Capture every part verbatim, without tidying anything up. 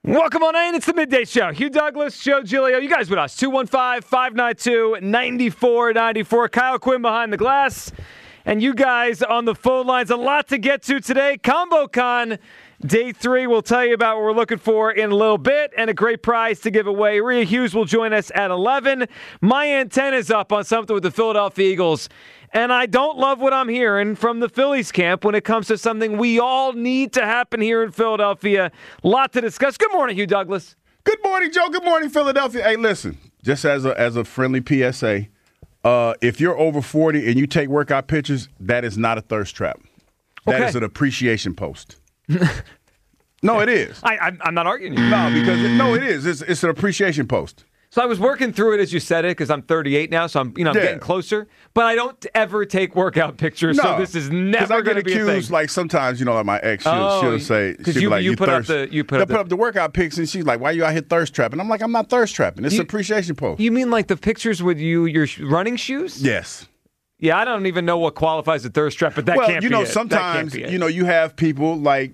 Welcome on in. It's the Midday Show. Hugh Douglas, Joe Giglio. You guys with us. two one five, five nine two, nine four nine four. Kyle Quinn behind the glass. And you guys on the phone lines. A lot to get to today. ComboCon Day three. We'll tell you about what we're looking for in a little bit. And a great prize to give away. Rhea Hughes will join us at eleven. My antenna's up on something with the Philadelphia Eagles. And I don't love what I'm hearing from the Phillies camp when it comes to something we all need to happen here in Philadelphia. A lot to discuss. Good morning, Hugh Douglas. Good morning, Joe. Good morning, Philadelphia. Hey, listen, just as a as a friendly P S A, uh, if you're over forty and you take workout pictures, that is not a thirst trap. That Okay. is an appreciation post. No, it is. I, I'm, I'm not arguing you. No, because it, no, it is. It's, it's an appreciation post. So I was working through it as you said it because I'm thirty-eight now, so I'm you know I'm Yeah. getting closer. But I don't ever take workout pictures, so No, this is because never I going get to be a accused. thing. Like sometimes, you know, like my ex, she'll, Oh, she'll say, 'cause she'll you- be like, you you put up thirst. the- you put They'll up the- put up the workout pics, and she's like, "Why you out here thirst trapping?" I'm like, "I'm not thirst trapping. It's You- an appreciation post." You mean like the pictures with you your sh- running shoes? Yes. Yeah, I don't even know what qualifies a thirst trap, but that well, can't you be know, it. That can't sometimes be it. you know you have people like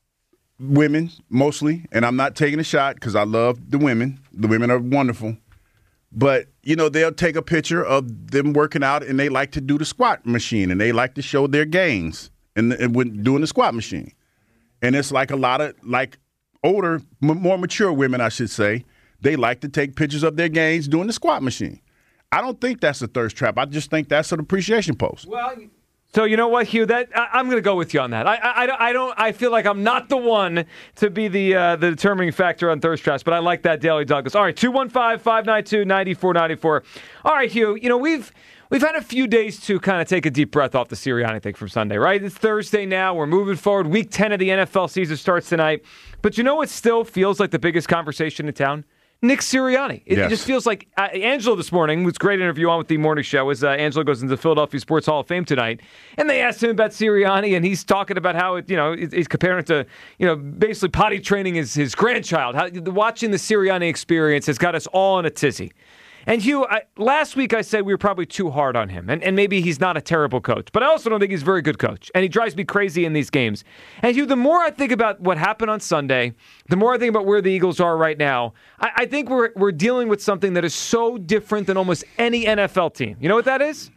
women mostly, and I'm not taking a shot because I love the women. The women are wonderful, but you know they'll take a picture of them working out, and they like to do the squat machine, and they like to show their gains and, and when doing the squat machine. And it's like a lot of like older, m- more mature women, I should say, they like to take pictures of their gains doing the squat machine. I don't think that's a thirst trap. I just think that's an appreciation post. Well, so you know what, Hugh? That I, I'm going to go with you on that. I, I, I don't. I feel like I'm not the one to be the uh, the determining factor on thirst traps, but I like that, Daily Douglas. All right, two one five, five nine two, nine four nine four. All right, Hugh. You know we've we've had a few days to kind of take a deep breath off the Sirianni thing from Sunday, right? It's Thursday now. We're moving forward. Week ten of the N F L season starts tonight. But you know what still feels like the biggest conversation in town? Nick Sirianni. It, Yes. it just feels like uh, Angelo this morning was a great interview on with the morning show as uh, Angelo goes into the Philadelphia Sports Hall of Fame tonight, and they asked him about Sirianni, and he's talking about how it, you know it, he's comparing it to you know basically potty training his his grandchild. How watching the Sirianni experience has got us all in a tizzy. And Hugh, I, last week I said we were probably too hard on him, and, and maybe he's not a terrible coach, but I also don't think he's a very good coach, and he drives me crazy in these games. And Hugh, the more I think about what happened on Sunday, the more I think about where the Eagles are right now, I, I think we're we're dealing with something that is so different than almost any N F L team. You know what that is?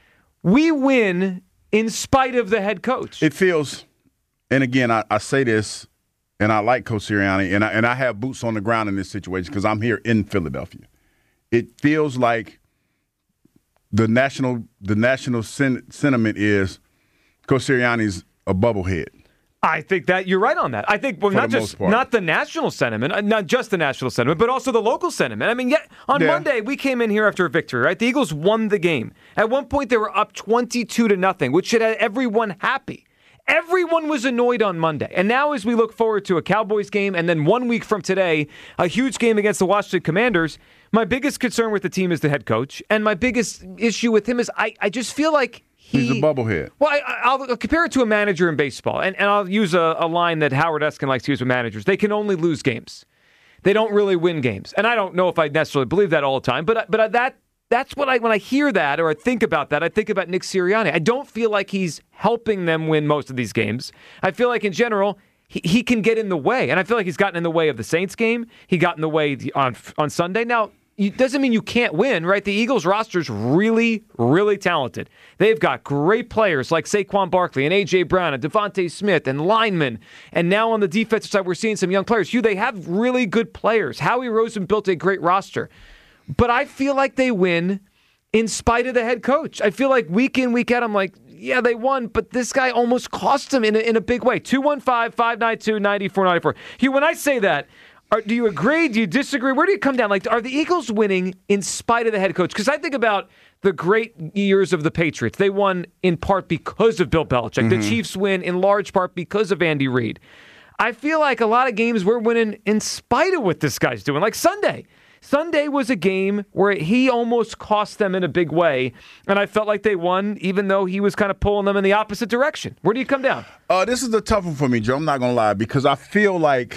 We win in spite of the head coach. It feels, and again, I, I say this, and I like Coach Sirianni, and I, and I have boots on the ground in this situation because I'm here in Philadelphia. It feels like the national the national sen- sentiment is Coach Sirianni's a bubblehead. I think that you're right on that. I think well, For not the just most part. not the national sentiment, uh, not just the national sentiment, but also the local sentiment. I mean, yeah, on Yeah. Monday we came in here after a victory, right? The Eagles won the game. At one point they were up twenty-two to nothing, which should have everyone happy. Everyone was annoyed on Monday. And now as we look forward to a Cowboys game and then one week from today, a huge game against the Washington Commanders, my biggest concern with the team is the head coach. And my biggest issue with him is I, I just feel like he, He's a bubblehead. Well, I, I'll I'll compare it to a manager in baseball. And, and I'll use a, a line that Howard Eskin likes to use with managers. They can only lose games. They don't really win games. And I don't know if I necessarily believe that all the time, but but that That's what I, when I hear that or I think about that, I think about Nick Sirianni. I don't feel like he's helping them win most of these games. I feel like in general, he, he can get in the way. And I feel like he's gotten in the way of the Saints game. He got in the way on, on Sunday. Now, it doesn't mean you can't win, right? The Eagles roster's really, really talented. They've got great players like Saquon Barkley and A J. Brown and Devontae Smith and linemen. And now on the defensive side, we're seeing some young players. Hugh, they have really good players. Howie Roseman built a great roster. But I feel like they win in spite of the head coach. I feel like week in, week out, I'm like, yeah, they won, but this guy almost cost them in a, in a big way. two one five, five nine two, nine four nine four. Hugh, when I say that, are, do you agree? Do you disagree? Where do you come down? Like, are the Eagles winning in spite of the head coach? Because I think about the great years of the Patriots. They won in part because of Bill Belichick. Mm-hmm. The Chiefs win in large part because of Andy Reid. I feel like a lot of games we're winning in spite of what this guy's doing. Like Sunday. Sunday was a game where he almost cost them in a big way, and I felt like they won, even though he was kind of pulling them in the opposite direction. Where do you come down? Uh, this is a tough one for me, Joe. I'm not going to lie, because I feel like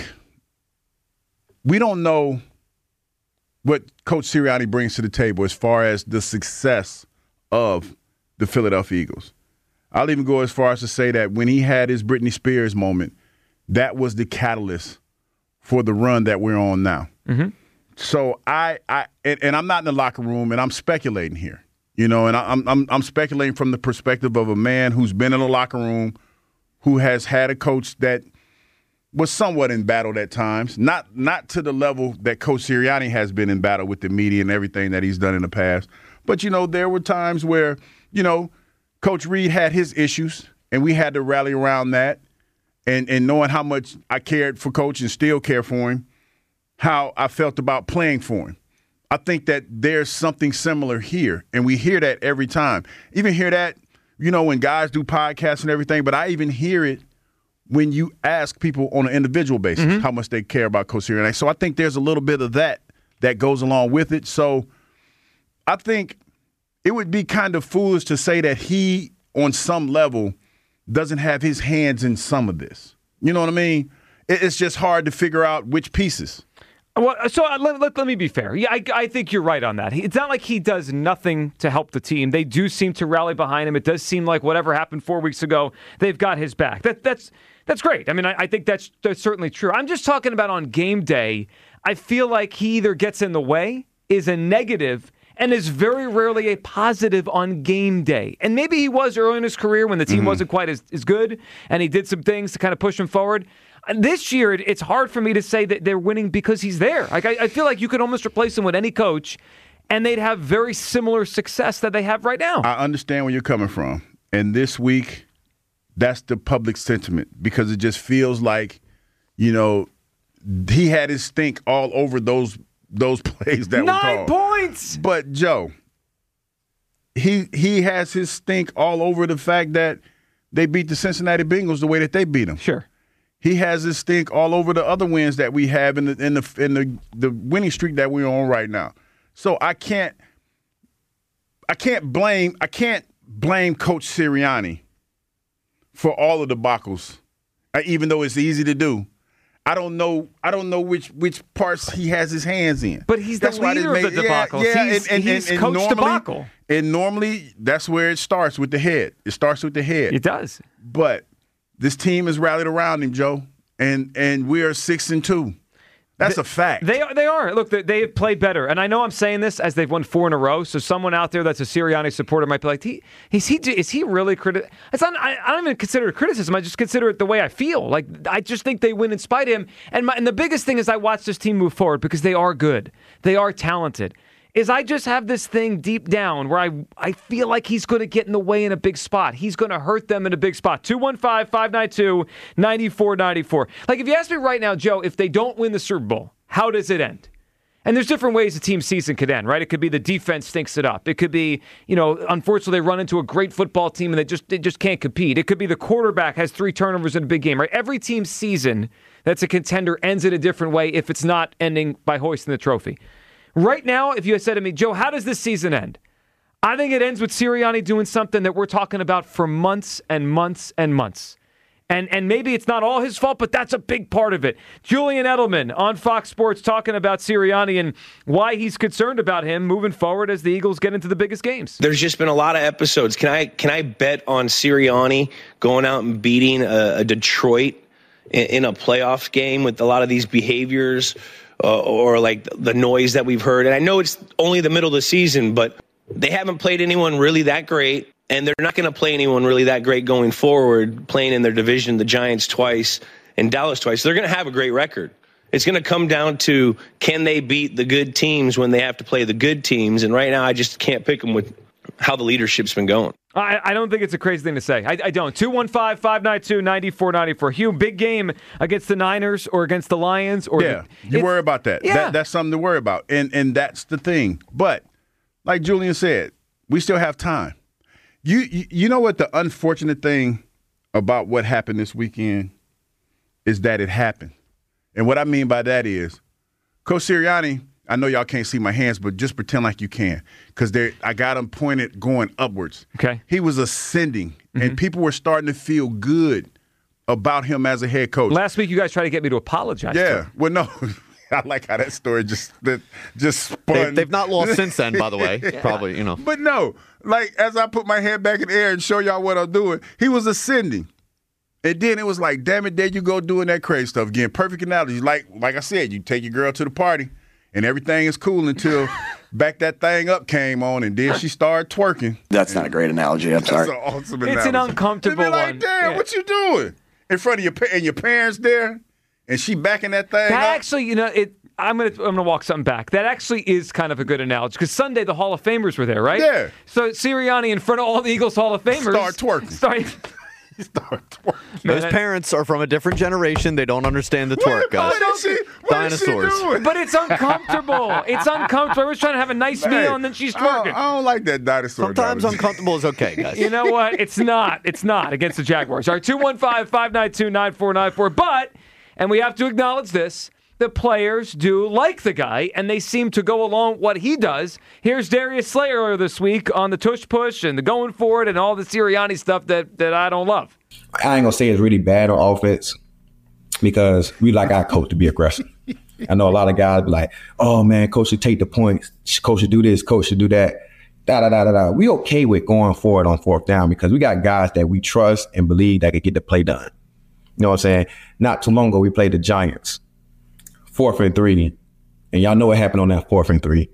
we don't know what Coach Sirianni brings to the table as far as the success of the Philadelphia Eagles. I'll even go as far as to say that when he had his Britney Spears moment, that was the catalyst for the run that we're on now. Mm-hmm. So I, I and, and I'm not in the locker room, and I'm speculating here, you know, and I'm I'm I'm speculating from the perspective of a man who's been in the locker room, who has had a coach that was somewhat in battle at times, not not to the level that Coach Sirianni has been in battle with the media and everything that he's done in the past. But, you know, there were times where, you know, Coach Reed had his issues, and we had to rally around that. And, and knowing how much I cared for Coach and still care for him, how I felt about playing for him. I think that there's something similar here, and we hear that every time. Even hear that, you know, when guys do podcasts and everything, but I even hear it when you ask people on an individual basis mm-hmm. how much they care about Coach Sirianni. So I think there's a little bit of that that goes along with it. So I think it would be kind of foolish to say that he, on some level, doesn't have his hands in some of this. You know what I mean? It's just hard to figure out which pieces. Well, so uh, let, let, let me be fair. Yeah, I, I think you're right on that. It's not like he does nothing to help the team. They do seem to rally behind him. It does seem like whatever happened four weeks ago, they've got his back. That, that's that's great. I mean, I, I think that's, that's certainly true. I'm just talking about on game day, I feel like he either gets in the way, is a negative, and is very rarely a positive on game day. And maybe he was early in his career when the team mm-hmm. wasn't quite as, as good, and he did some things to kind of push him forward. This year, it's hard for me to say that they're winning because he's there. Like I, I feel like you could almost replace him with any coach, and they'd have very similar success that they have right now. I understand where you're coming from. And this week, that's the public sentiment, because it just feels like, you know, he had his stink all over those those plays that Nine were called. Nine points! But, Joe, he he has his stink all over the fact that they beat the Cincinnati Bengals the way that they beat them. Sure. He has his stink all over the other wins that we have in the in the in the, the winning streak that we're on right now. So I can't I can't blame I can't blame Coach Sirianni for all of the debacles, even though it's easy to do. I don't know. I don't know which which parts he has his hands in. But he's the that's leader made, of the debacle. Yeah, yeah, he's and, and, he's and, and coach normally, debacle. And normally, that's where it starts, with the head. It starts with the head. It does. But this team has rallied around him, Joe, and and we are six and two. That's they, a fact. They are. They are. Look, they, they have played better, and I know I'm saying this as they've won four in a row. So someone out there that's a Sirianni supporter might be like, he, "Is he? Is he really criti-" It's not. I, I don't even consider it criticism. I just consider it the way I feel. Like I just think they win in spite of him. And my, and the biggest thing is I watch this team move forward because they are good. They are talented. Is I just have this thing deep down where I I feel like he's going to get in the way in a big spot. He's going to hurt them in a big spot. two one five, five nine two, nine four nine four. Like if you ask me right now, Joe, if they don't win the Super Bowl, how does it end? And there's different ways a team's season could end, right? It could be the defense stinks it up. It could be, you know, unfortunately they run into a great football team and they just they just can't compete. It could be the quarterback has three turnovers in a big game, right? Every team's season that's a contender ends in a different way if it's not ending by hoisting the trophy. Right now, if you had said to me, Joe, how does this season end? I think it ends with Sirianni doing something that we're talking about for months and months and months. And and maybe it's not all his fault, but that's a big part of it. Julian Edelman on Fox Sports talking about Sirianni and why he's concerned about him moving forward as the Eagles get into the biggest games. There's just been a lot of episodes. Can I can I bet on Sirianni going out and beating a, a Detroit in, in a playoff game with a lot of these behaviors? Uh, or like the noise that we've heard. And I know it's only the middle of the season, but they haven't played anyone really that great, and they're not going to play anyone really that great going forward, playing in their division, the Giants twice and Dallas twice. So they're going to have a great record. It's going to come down to, can they beat the good teams when they have to play the good teams? And right now I just can't pick them with how the leadership's been going. I, I don't think it's a crazy thing to say. I, I don't. two one five, five nine two, nine four nine four. Hugh, big game against the Niners or against the Lions. Or yeah, the, you worry about that. Yeah. that. That's something to worry about. And and that's the thing. But like Julian said, we still have time. You, you you know what the unfortunate thing about what happened this weekend is that it happened. And what I mean by that is, Coach Sirianni, I know y'all can't see my hands, but just pretend like you can, because I got him pointed going upwards. Okay. He was ascending, mm-hmm. and people were starting to feel good about him as a head coach. Last week, you guys tried to get me to apologize. Yeah. To him. Well, no. I like how that story just that just spun. They, they've not lost since then, by the way. yeah. Probably, you know. But no, like as I put my head back in the air and show y'all what I'm doing, he was ascending. And then it was like, damn it, there you go doing that crazy stuff again. Perfect analogy. Like like I said, you take your girl to the party, and everything is cool until Back That Thing Up came on, and then she started twerking. That's not a great analogy. I'm sorry. That's an awesome It's analogy. an uncomfortable and like, one. Damn, Yeah. what you doing in front of your pa- and your parents there, and she backing that thing That up? actually, you know, it. I'm gonna I'm gonna walk something back. That actually is kind of a good analogy because Sunday the Hall of Famers were there, right? Yeah. So Sirianni in front of all the Eagles Hall of Famers Start twerking. Start, Start twerking. Man, Those that- parents are from a different generation. They don't understand the twerk, guys. What is she, what is she Dinosaurs. doing? But it's uncomfortable. It's uncomfortable. I was trying to have a nice Hey, meal and then she's I don't, twerking. I don't like that dinosaur. Sometimes analogy. uncomfortable is okay, guys. You know what? It's not. It's not against the Jaguars. All right, two one five, five nine two, nine four nine four. But, and we have to acknowledge this, the players do like the guy, and they seem to go along what he does. Here's Darius Slayer earlier this week on the tush push and the going for it and all the Sirianni stuff that, that I don't love. I ain't gonna say it's really bad on offense because we like our coach to be aggressive. I know a lot of guys be like, "Oh man, coach should take the points. Coach should do this. Coach should do that." Da da da da da. We okay with going forward on fourth down because we got guys that we trust and believe that could get the play done. You know what I'm saying? Not too long ago, we played the Giants, fourth and three, and y'all know what happened on that fourth and three.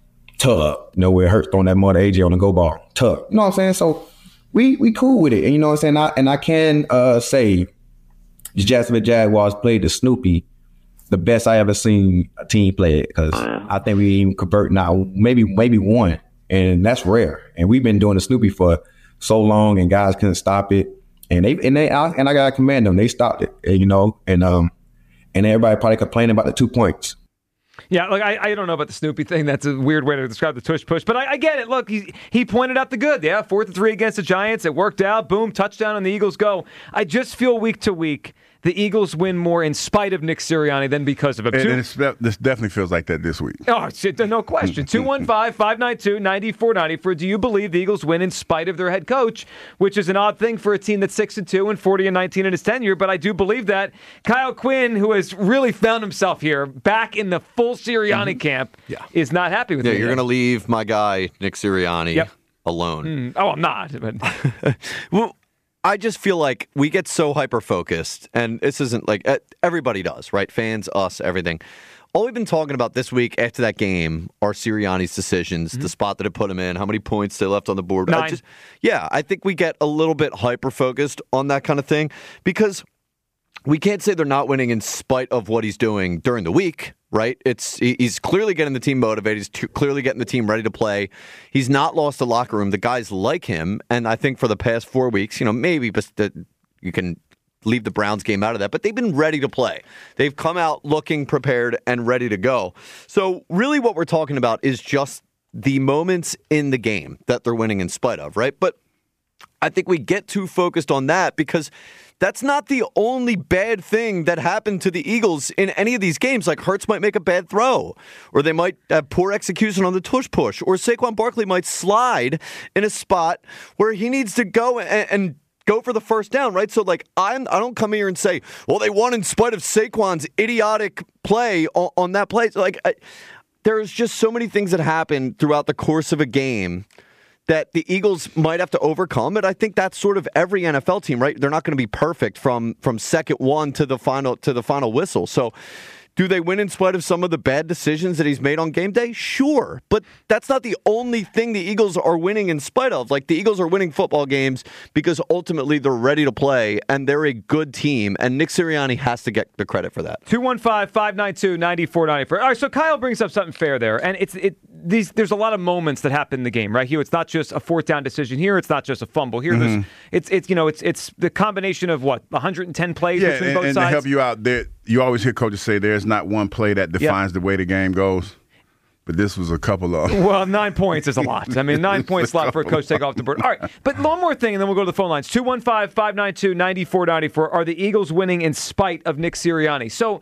Tug, you know where it hurts throwing that mother A J on the go ball. Tug, you know what I'm saying? So. We we cool with it, and you know what I'm saying. I, and I can uh, say, the Jacksonville Jaguars played the Snoopy, the best I ever seen a team play it. Because I think we even convert now, maybe maybe one, and that's rare. And we've been doing the Snoopy for so long, and guys couldn't stop it. And they and they and I gotta commend them. They stopped it, you know. And um and everybody probably complaining about the two points. Yeah, look, I, I don't know about the Snoopy thing. That's a weird way to describe the tush push, but I, I get it. Look, he he pointed out the good. Yeah, fourth and three against the Giants. It worked out. Boom, touchdown, and the Eagles go. I just feel week to week the Eagles win more in spite of Nick Sirianni than because of him. And, Two- and it's, this definitely feels like that this week. Oh, shit, no question. two one five, five nine two, nine four nine zero for do you believe the Eagles win in spite of their head coach, which is an odd thing for a team that's six and two and forty and nineteen in his tenure, but I do believe that. Kyle Quinn, who has really found himself here back in the full Sirianni Mm-hmm. camp, Yeah. is not happy with Yeah, me you're yet. going to leave my guy, Nick Sirianni, Yep. alone. Mm, oh, I'm not. But Well, I just feel like we get so hyper-focused, and this isn't like uh, everybody does, right? Fans, us, everything. All we've been talking about this week after that game are Sirianni's decisions, the spot that it put him in, how many points they left on the board. I Nine. just, yeah, I think we get a little bit hyper-focused on that kind of thing because we can't say they're not winning in spite of what he's doing during the week, right? It's he- he's clearly getting the team motivated. He's t- clearly getting the team ready to play. He's not lost the locker room. The guys like him, and I think for the past four weeks, you know, maybe but the, you can leave the Browns game out of that, but they've been ready to play. They've come out looking prepared and ready to go. So really what we're talking about is just the moments in the game that they're winning in spite of, right? But I think we get too focused on that because that's not the only bad thing that happened to the Eagles in any of these games. Like Hurts might make a bad throw, or they might have poor execution on the tush push, or Saquon Barkley might slide in a spot where he needs to go and, and go for the first down, right? So, like, I'm, I don't come here and say, well, they won in spite of Saquon's idiotic play on, on that play. So, like, I, there's just so many things that happen throughout the course of a game that the Eagles might have to overcome, but I think that's sort of every N F L team, right? They're not going to be perfect from from second one to the final to the final whistle. So, do they win in spite of some of the bad decisions that he's made on game day? Sure, but that's not the only thing the Eagles are winning in spite of. Like, the Eagles are winning football games because ultimately they're ready to play and they're a good team, and Nick Sirianni has to get the credit for that. two one five, five nine two, nine four nine four. All right, so Kyle brings up something fair there, and it's it. These there's a lot of moments that happen in the game, right? Here, it's not just a fourth down decision. Here, it's not just a fumble. Here, mm-hmm. there's it's it's you know it's it's the combination of what one hundred ten plays Yeah, between and, both and sides. to help you out, there you always hear coaches say there's not one play that defines the way the game goes, but this was a couple of. Well, nine points is a lot. I mean, nine points a lot for a coach to take off the board. All right, but one more thing, and then we'll go to the phone lines. two one five, five nine two, nine four nine four. Are the Eagles winning in spite of Nick Sirianni? So,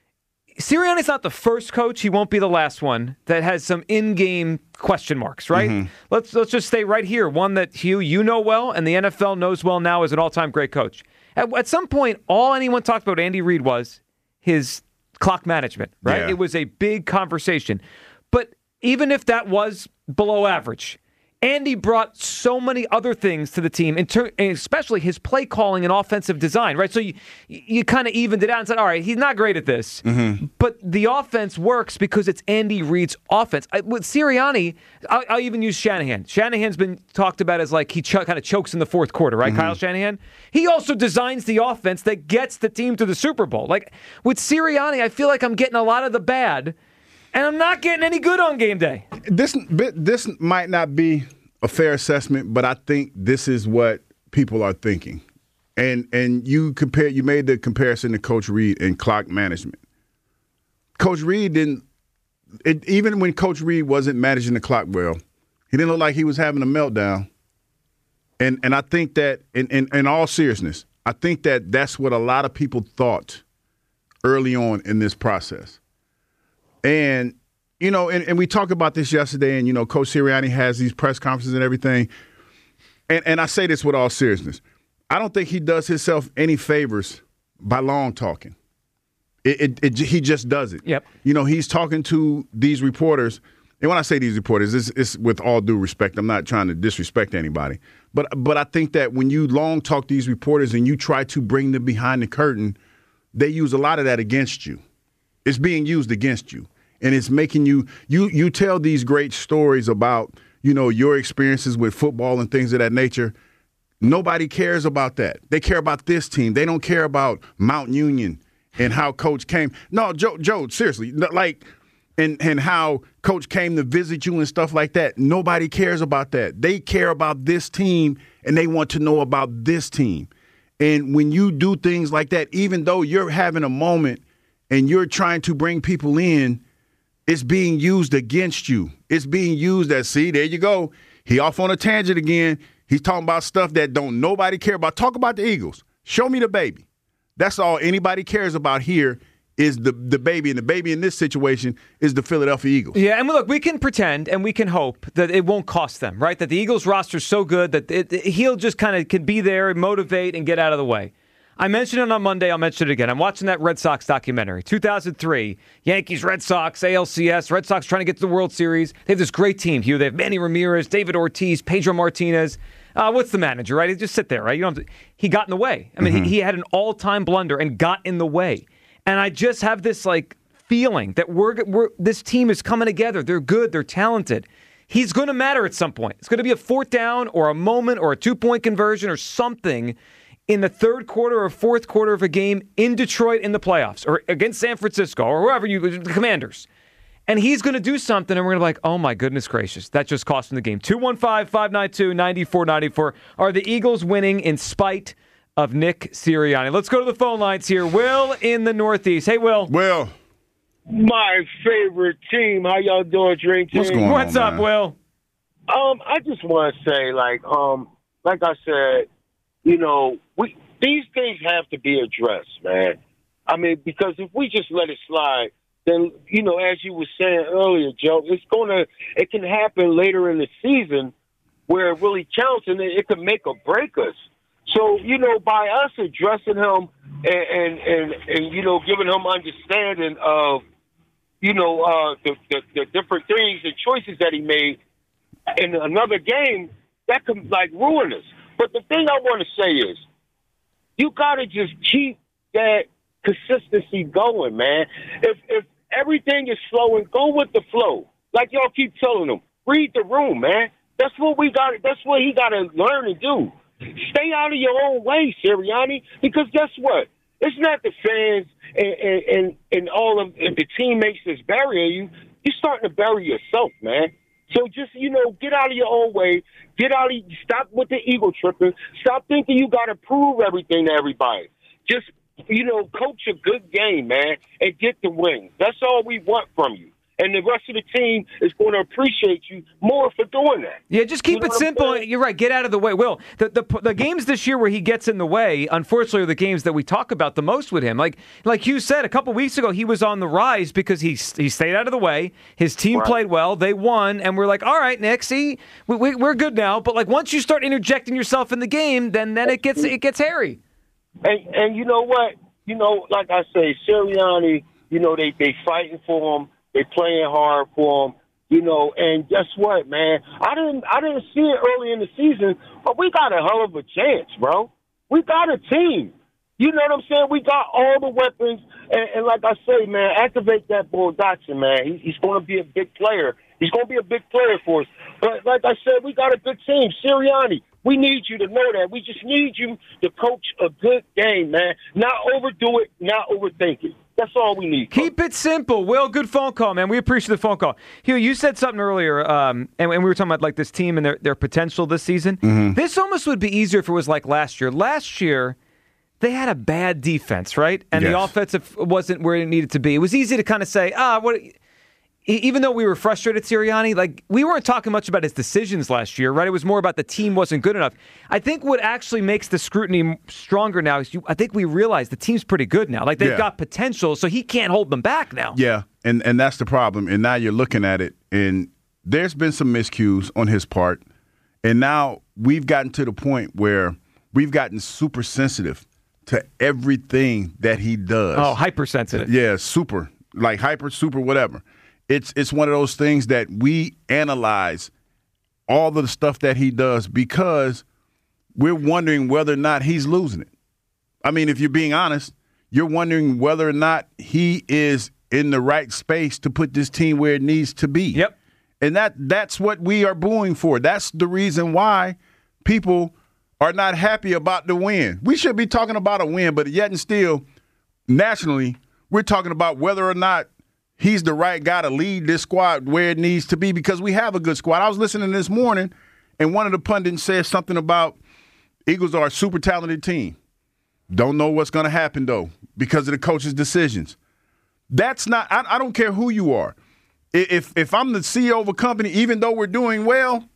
Sirianni's not the first coach. He won't be the last one that has some in-game question marks, right? Mm-hmm. Let's let's just stay right here. One that, Hugh, you know well, and the N F L knows well now as an all-time great coach. At, at some point, all anyone talked about Andy Reid was his clock management, right? Yeah. It was a big conversation. But even if that was below average, Andy brought so many other things to the team, in ter- especially his play calling and offensive design, right? So you you kind of evened it out and said, all right, he's not great at this, mm-hmm. but the offense works because it's Andy Reid's offense. I, with Sirianni, I'll, I'll even use Shanahan. Shanahan's been talked about as like he ch- kind of chokes in the fourth quarter, right? Mm-hmm. Kyle Shanahan. He also designs the offense that gets the team to the Super Bowl. Like with Sirianni, I feel like I'm getting a lot of the bad, and I'm not getting any good on game day. This this might not be a fair assessment, but I think this is what people are thinking. And and you compare you made the comparison to Coach Reid and clock management. Coach Reid didn't it, even when Coach Reid wasn't managing the clock well, he didn't look like he was having a meltdown. And and I think that in, in, in all seriousness, I think that that's what a lot of people thought early on in this process. And, you know, and, and we talked about this yesterday, and, you know, Coach Sirianni has these press conferences and everything. And, and I say this with all seriousness. I don't think he does himself any favors by long talking. It, it, it, he just does it. Yep. You know, he's talking to these reporters. And when I say these reporters, it's, it's with all due respect. I'm not trying to disrespect anybody. But but I think that when you long talk these reporters and you try to bring them behind the curtain, they use a lot of that against you. It's being used against you. And it's making you, you you tell these great stories about, you know, your experiences with football and things of that nature. Nobody cares about that. They care about this team. They don't care about Mount Union and how Coach came. No, Joe, Joe, seriously, like, and, and how Coach came to visit you and stuff like that. Nobody cares about that. They care about this team, and they want to know about this team. And when you do things like that, even though you're having a moment and you're trying to bring people in, it's being used against you. It's being used as, see, there you go. He off on a tangent again. He's talking about stuff that don't nobody care about. Talk about the Eagles. Show me the baby. That's all anybody cares about here is the, the baby. And the baby in this situation is the Philadelphia Eagles. Yeah, and look, we can pretend and we can hope that it won't cost them, right? That the Eagles roster is so good that it, it, he'll just kind of can be there, motivate, and get out of the way. I mentioned it on Monday. I'll mention it again. I'm watching that Red Sox documentary. two thousand three, Yankees, Red Sox, A L C S. Red Sox trying to get to the World Series. They have this great team, Hugh. They have Manny Ramirez, David Ortiz, Pedro Martinez. Uh, what's the manager, right? He just sit there, right? You don't. To, he got in the way. I mean, mm-hmm. he, he had an all-time blunder and got in the way. And I just have this like feeling that we're, we're this team is coming together. They're good. They're talented. He's going to matter at some point. It's going to be a fourth down or a moment or a two-point conversion or something in the third quarter or fourth quarter of a game in Detroit in the playoffs or against San Francisco or whoever you, the Commanders. And he's going to do something, and we're going to be like, oh, my goodness gracious, that just cost him the game. two one five, five nine two, nine four nine four. Are the Eagles winning in spite of Nick Sirianni? Let's go to the phone lines here. Will in the Northeast. Hey, Will. Will. My favorite team. How y'all doing, Dream Team? What's going What's on, up, Will? Um, I just want to say, like, um, like I said, you know, we these things have to be addressed, man. I mean, because if we just let it slide, then, you know, as you were saying earlier, Joe, it's going to, it can happen later in the season where it really counts and it can make or break us. So, you know, by us addressing him and, and, and, and you know, giving him understanding of, you know, uh, the, the, the different things and choices that he made in another game, that can, like, ruin us. But the thing I want to say is, you got to just keep that consistency going, man. If if everything is flowing, go with the flow. Like y'all keep telling them, read the room, man. That's what we got. That's what he got to learn and do. Stay out of your own way, Sirianni, because guess what? It's not the fans and and, and, and all of the teammates that's burying you. You're starting to bury yourself, man. So just, you know, get out of your own way. Get out of, stop with the ego tripping. Stop thinking you got to prove everything to everybody. Just, you know, coach a good game, man, and get the wins. That's all we want from you. And the rest of the team is going to appreciate you more for doing that. Yeah, just keep you know it simple. You're right. Get out of the way. Will, the, the the games this year where he gets in the way, unfortunately, are the games that we talk about the most with him. Like like you said, a couple weeks ago, he was on the rise because he he stayed out of the way. His team right. played well. They won. And we're like, all right, Nick, see, we, we, we're good now. But like once you start interjecting yourself in the game, then, then it gets it gets hairy. And, and you know what? You know, like I say, Sirianni, you know, they, they fighting for him. They playing hard for him. You know, and guess what, man? I didn't I didn't see it early in the season, but we got a hell of a chance, bro. We got a team. You know what I'm saying? We got all the weapons, and, and like I say, man, activate that boy Dotson, man. He, he's going to be a big player. He's going to be a big player for us. But like I said, we got a good team. Sirianni, we need you to know that. We just need you to coach a good game, man. Not overdo it, not overthink it. That's all we need. Keep it simple. Will, good phone call, man. We appreciate the phone call. Hugh, you said something earlier, um, and, and we were talking about like this team and their, their potential this season. Mm-hmm. This almost would be easier if it was like last year. Last year, they had a bad defense, right? And yes. the offensive wasn't where it needed to be. It was easy to kind of say, ah, what... Even though we were frustrated, Sirianni, like we weren't talking much about his decisions last year, right? It was more about the team wasn't good enough. I think what actually makes the scrutiny stronger now is you, I think we realize the team's pretty good now. Like they've yeah. got potential, so he can't hold them back now. Yeah, and and that's the problem. And now you're looking at it, and there's been some miscues on his part, and now we've gotten to the point where we've gotten super sensitive to everything that he does. Oh, hypersensitive. Yeah, super, like hyper, super, whatever. It's it's one of those things that we analyze all the stuff that he does because we're wondering whether or not he's losing it. I mean, if you're being honest, you're wondering whether or not he is in the right space to put this team where it needs to be. Yep. And that that's what we are booing for. That's the reason why people are not happy about the win. We should be talking about a win, but yet and still, nationally, we're talking about whether or not he's the right guy to lead this squad where it needs to be because we have a good squad. I was listening this morning, and one of the pundits said something about Eagles are a super talented team. Don't know what's going to happen, though, because of the coach's decisions. That's not – I don't care who you are. If if I'm the C E O of a company, even though we're doing well,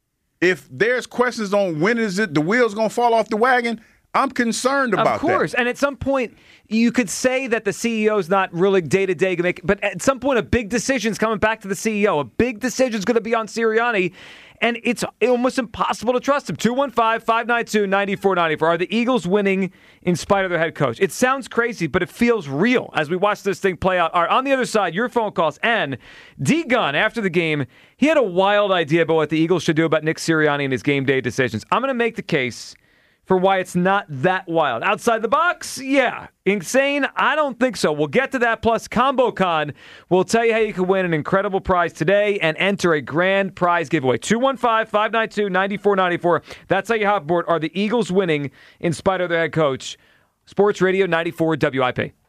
if there's questions on when is it the wheels going to fall off the wagon – I'm concerned about that. Of course. That. And at some point, you could say that the C E O's not really day-to-day, but at some point, a big decision's coming back to the C E O. A big decision's going to be on Sirianni, and it's almost impossible to trust him. two one five, five nine two, nine four nine four. Are the Eagles winning in spite of their head coach? It sounds crazy, but it feels real as we watch this thing play out. All right, on the other side, your phone calls, and D-Gun, after the game, he had a wild idea about what the Eagles should do about Nick Sirianni and his game day decisions. I'm going to make the case for why it's not that wild. Outside the box? Yeah. Insane? I don't think so. We'll get to that. Plus, ComboCon will tell you how you can win an incredible prize today and enter a grand prize giveaway. two one five, five nine two, nine four nine four. That's how you hop aboard. Are the Eagles winning in spite of their head coach? Sports Radio ninety-four W I P.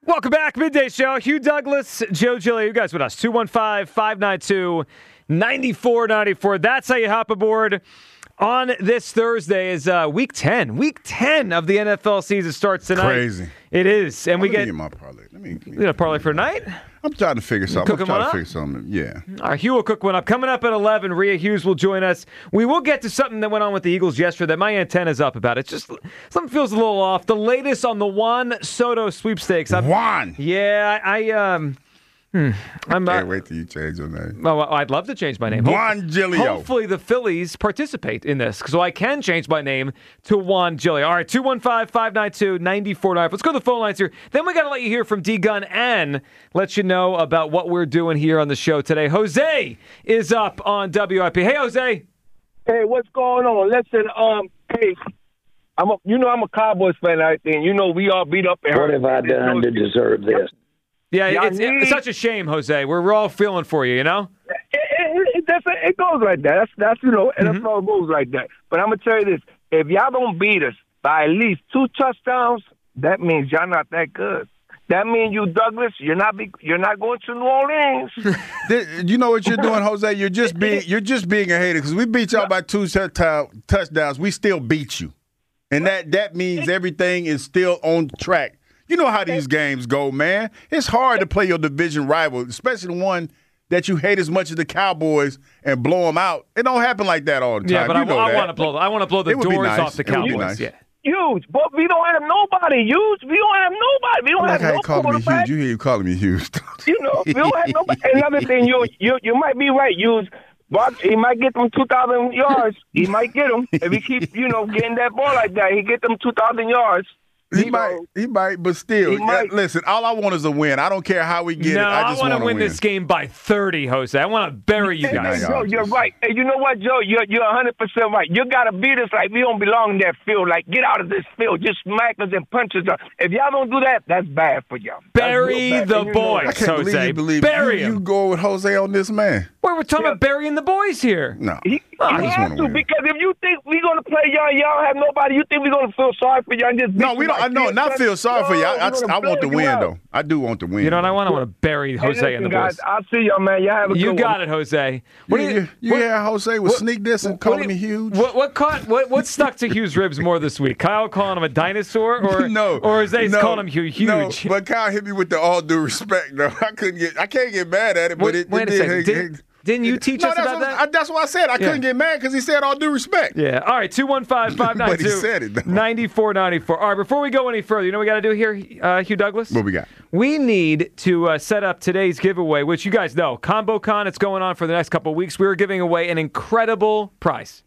Welcome back. Midday Show. Hugh Douglas, Joe Gillia. You guys with us. two one five, five nine two, nine four nine four. That's how you hop aboard on this Thursday is uh, week ten. Week ten of the N F L season starts tonight. Crazy. It is. And Oh, we let me get, get my parlay. Let me, let me you know, parlay for tonight. I'm trying to figure something. Cooking I'm trying one to up? figure something. Yeah. All right, Hugh will cook one up. Coming up at eleven, Rhea Hughes will join us. We will get to something that went on with the Eagles yesterday that my antenna's up about. It's just something feels a little off. The latest on the Juan Soto sweepstakes. I'm, Juan. Yeah, I, I um, hmm, I'm. Can't Uh, wait till you change your name. oh, I'd love to change my name. Juan Gilio. Hopefully the Phillies participate in this, so I can change my name to Juan Gilio. All right, two one five, five nine two, nine four nine four. Let's go to the phone lines here. Then we got to let you hear from D-Gun and let you know about what we're doing here on the show today. Jose is up on W I P. Hey, Jose. Hey, what's going on? Listen, um, hey, I'm a, you know I'm a Cowboys fan, I think. You know we all beat up. What have I done to deserve this? Yeah, Y'all it's, need- it's such a shame, Jose. We're, we're all feeling for you, you know? It, it, it, that's, it goes like that. That's, that's you know, Mm-hmm. N F L goes like that. But I'm going to tell you this. If y'all don't beat us by at least two touchdowns, that means y'all not that good. That means you, Douglas, you're not be, you're not going to New Orleans. Th- You know what you're doing, Jose? You're just being you're just being a hater because we beat y'all by two tou- tou- touchdowns. We still beat you, and that that means everything is still on track. You know how these games go, man. It's hard to play your division rival, especially one that you hate as much as the Cowboys, and blow them out. It don't happen like that all the time. Yeah, but you I, know I that. want to blow. I want to blow the It would be doors nice. off the It would be Cowboys. nice. Yeah. Huge, but we don't have nobody. Huge, we don't have nobody. We don't I like have how no you calling me quarterback. huge. You hear you calling me huge. You know, we don't have nobody. Another thing, you you you might be right. Use Bob, he might get them two thousand yards. He might get them if he keep you know getting that ball like that. He get them two thousand yards. He You might, know, he might, but still, He might. yeah, listen. All I want is a win. I don't care how we get no, it. I I, just want to wanna win this game by thirty, Jose. I want to bury you Hey, guys. Nah, Joe, y'all you're just- right. Hey, you know what, Joe? You're you're one hundred percent right. You gotta beat us like we don't belong in that field. Like get out of this field. Just smack us and punch us. If y'all don't do that, that's bad for y'all. That's Bury real bad, the and you know boys. I that. can't Jose, believe you believe bury you, him. you go with Jose on this man. Wait, we're talking Yeah. about burying the boys here. No, He, Oh, you I just have wanna to win. because if you think we're gonna play y'all, y'all have nobody. You think we're gonna feel sorry for y'all? And just no, beat we you don't. like I know, this? not feel sorry for you. I, No, I, we're gonna I want to bail you win out. though. I do want to win. You know what I want? I want to bury Hey, Jose listen, and the guys, boys. I'll see y'all, man. Y'all have a You good got one. it, Jose. You, What do you, you what- hear how Jose was what- sneak this and what calling do me you- huge? What what caught what what stuck to Hugh's ribs more this week? Kyle calling him a dinosaur, or no, or Jose's no, calling him Hugh huge? No, but Kyle hit me with the all due respect. though. I couldn't get. I can't get mad at it, but Wait, it, wait it a did. second. it- Didn't, it- didn't you teach no, us that's about what, that? I, that's what I said. I couldn't get mad because he said all due respect. Yeah. All right. two one five, five nine But he two, said it, though. nine four nine four. All right. Before we go any further, you know what we got to do here, uh, Hugh Douglas? What we got? We need to uh, set up today's giveaway, which you guys know, ComboCon. It's going on for the next couple of weeks. We're giving away an incredible prize.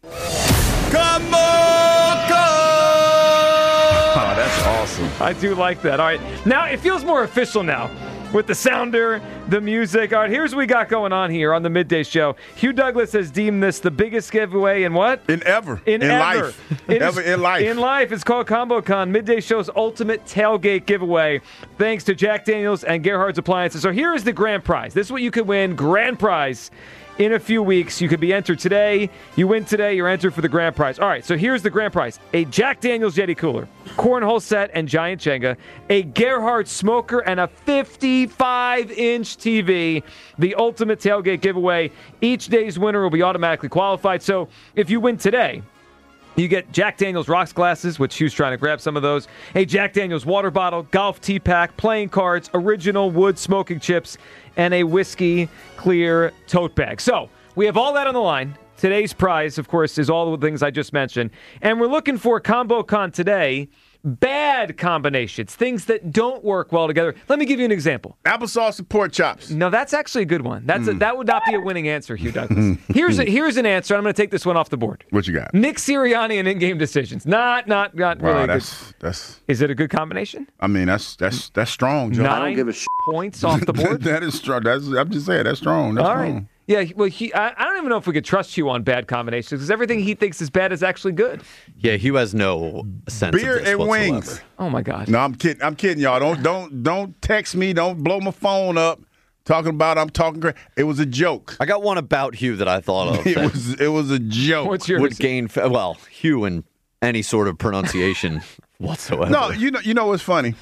Oh, that's awesome. I do like that. All right. Now, it feels more official now with the sounder, the music. All right, here's what we got going on here on the Midday Show. Hugh Douglas has deemed this the biggest giveaway in what? In ever. In, in ever. life. It ever is- in life. In life. It's called ComboCon, Midday Show's ultimate tailgate giveaway, thanks to Jack Daniels and Gerhard's Appliances. So here is the grand prize. This is what you could win. Grand prize. In a few weeks, you could be entered today. You win today, you're entered for the grand prize. All right, so here's the grand prize. A Jack Daniels Yeti cooler, cornhole set and giant Jenga, a Gerhardt smoker, and a fifty-five inch T V. The ultimate tailgate giveaway. Each day's winner will be automatically qualified. So if you win today, you get Jack Daniels rocks glasses, which Hugh's trying to grab some of those, a Jack Daniels water bottle, golf tee pack, playing cards, original wood smoking chips, and a whiskey clear tote bag. So we have all that on the line. Today's prize, of course, is all the things I just mentioned. And we're looking for ComboCon today. Bad combinations, things that don't work well together. Let me give you an example. Applesauce and pork chops. No, that's actually a good one. That's a, that would not be a winning answer, Hugh Douglas. Here's a, here's an answer. I'm going to take this one off the board. What you got? Nick Sirianni and in-game decisions. Not, not, not Wow, really. that's Good. that's. Is it a good combination? I mean, that's that's that's strong, Joe. Nine I don't give a shit. points off the board. that is strong. That's I'm just saying that's strong. That's All strong. right. Yeah. Well, he, I, I don't even know if we could trust Hugh on bad combinations because everything he thinks is bad is actually good. Yeah, Hugh has no sense Beer of this and whatsoever. wings. Oh my God. No, I'm kidding. I'm kidding, y'all. Don't don't don't text me. Don't blow my phone up. Talking about I'm talking great. It was a joke. I got one about Hugh that I thought of It that was it was a joke. What's yours? would gain, fa- well, Hugh in any sort of pronunciation whatsoever. No, you know you know what's funny.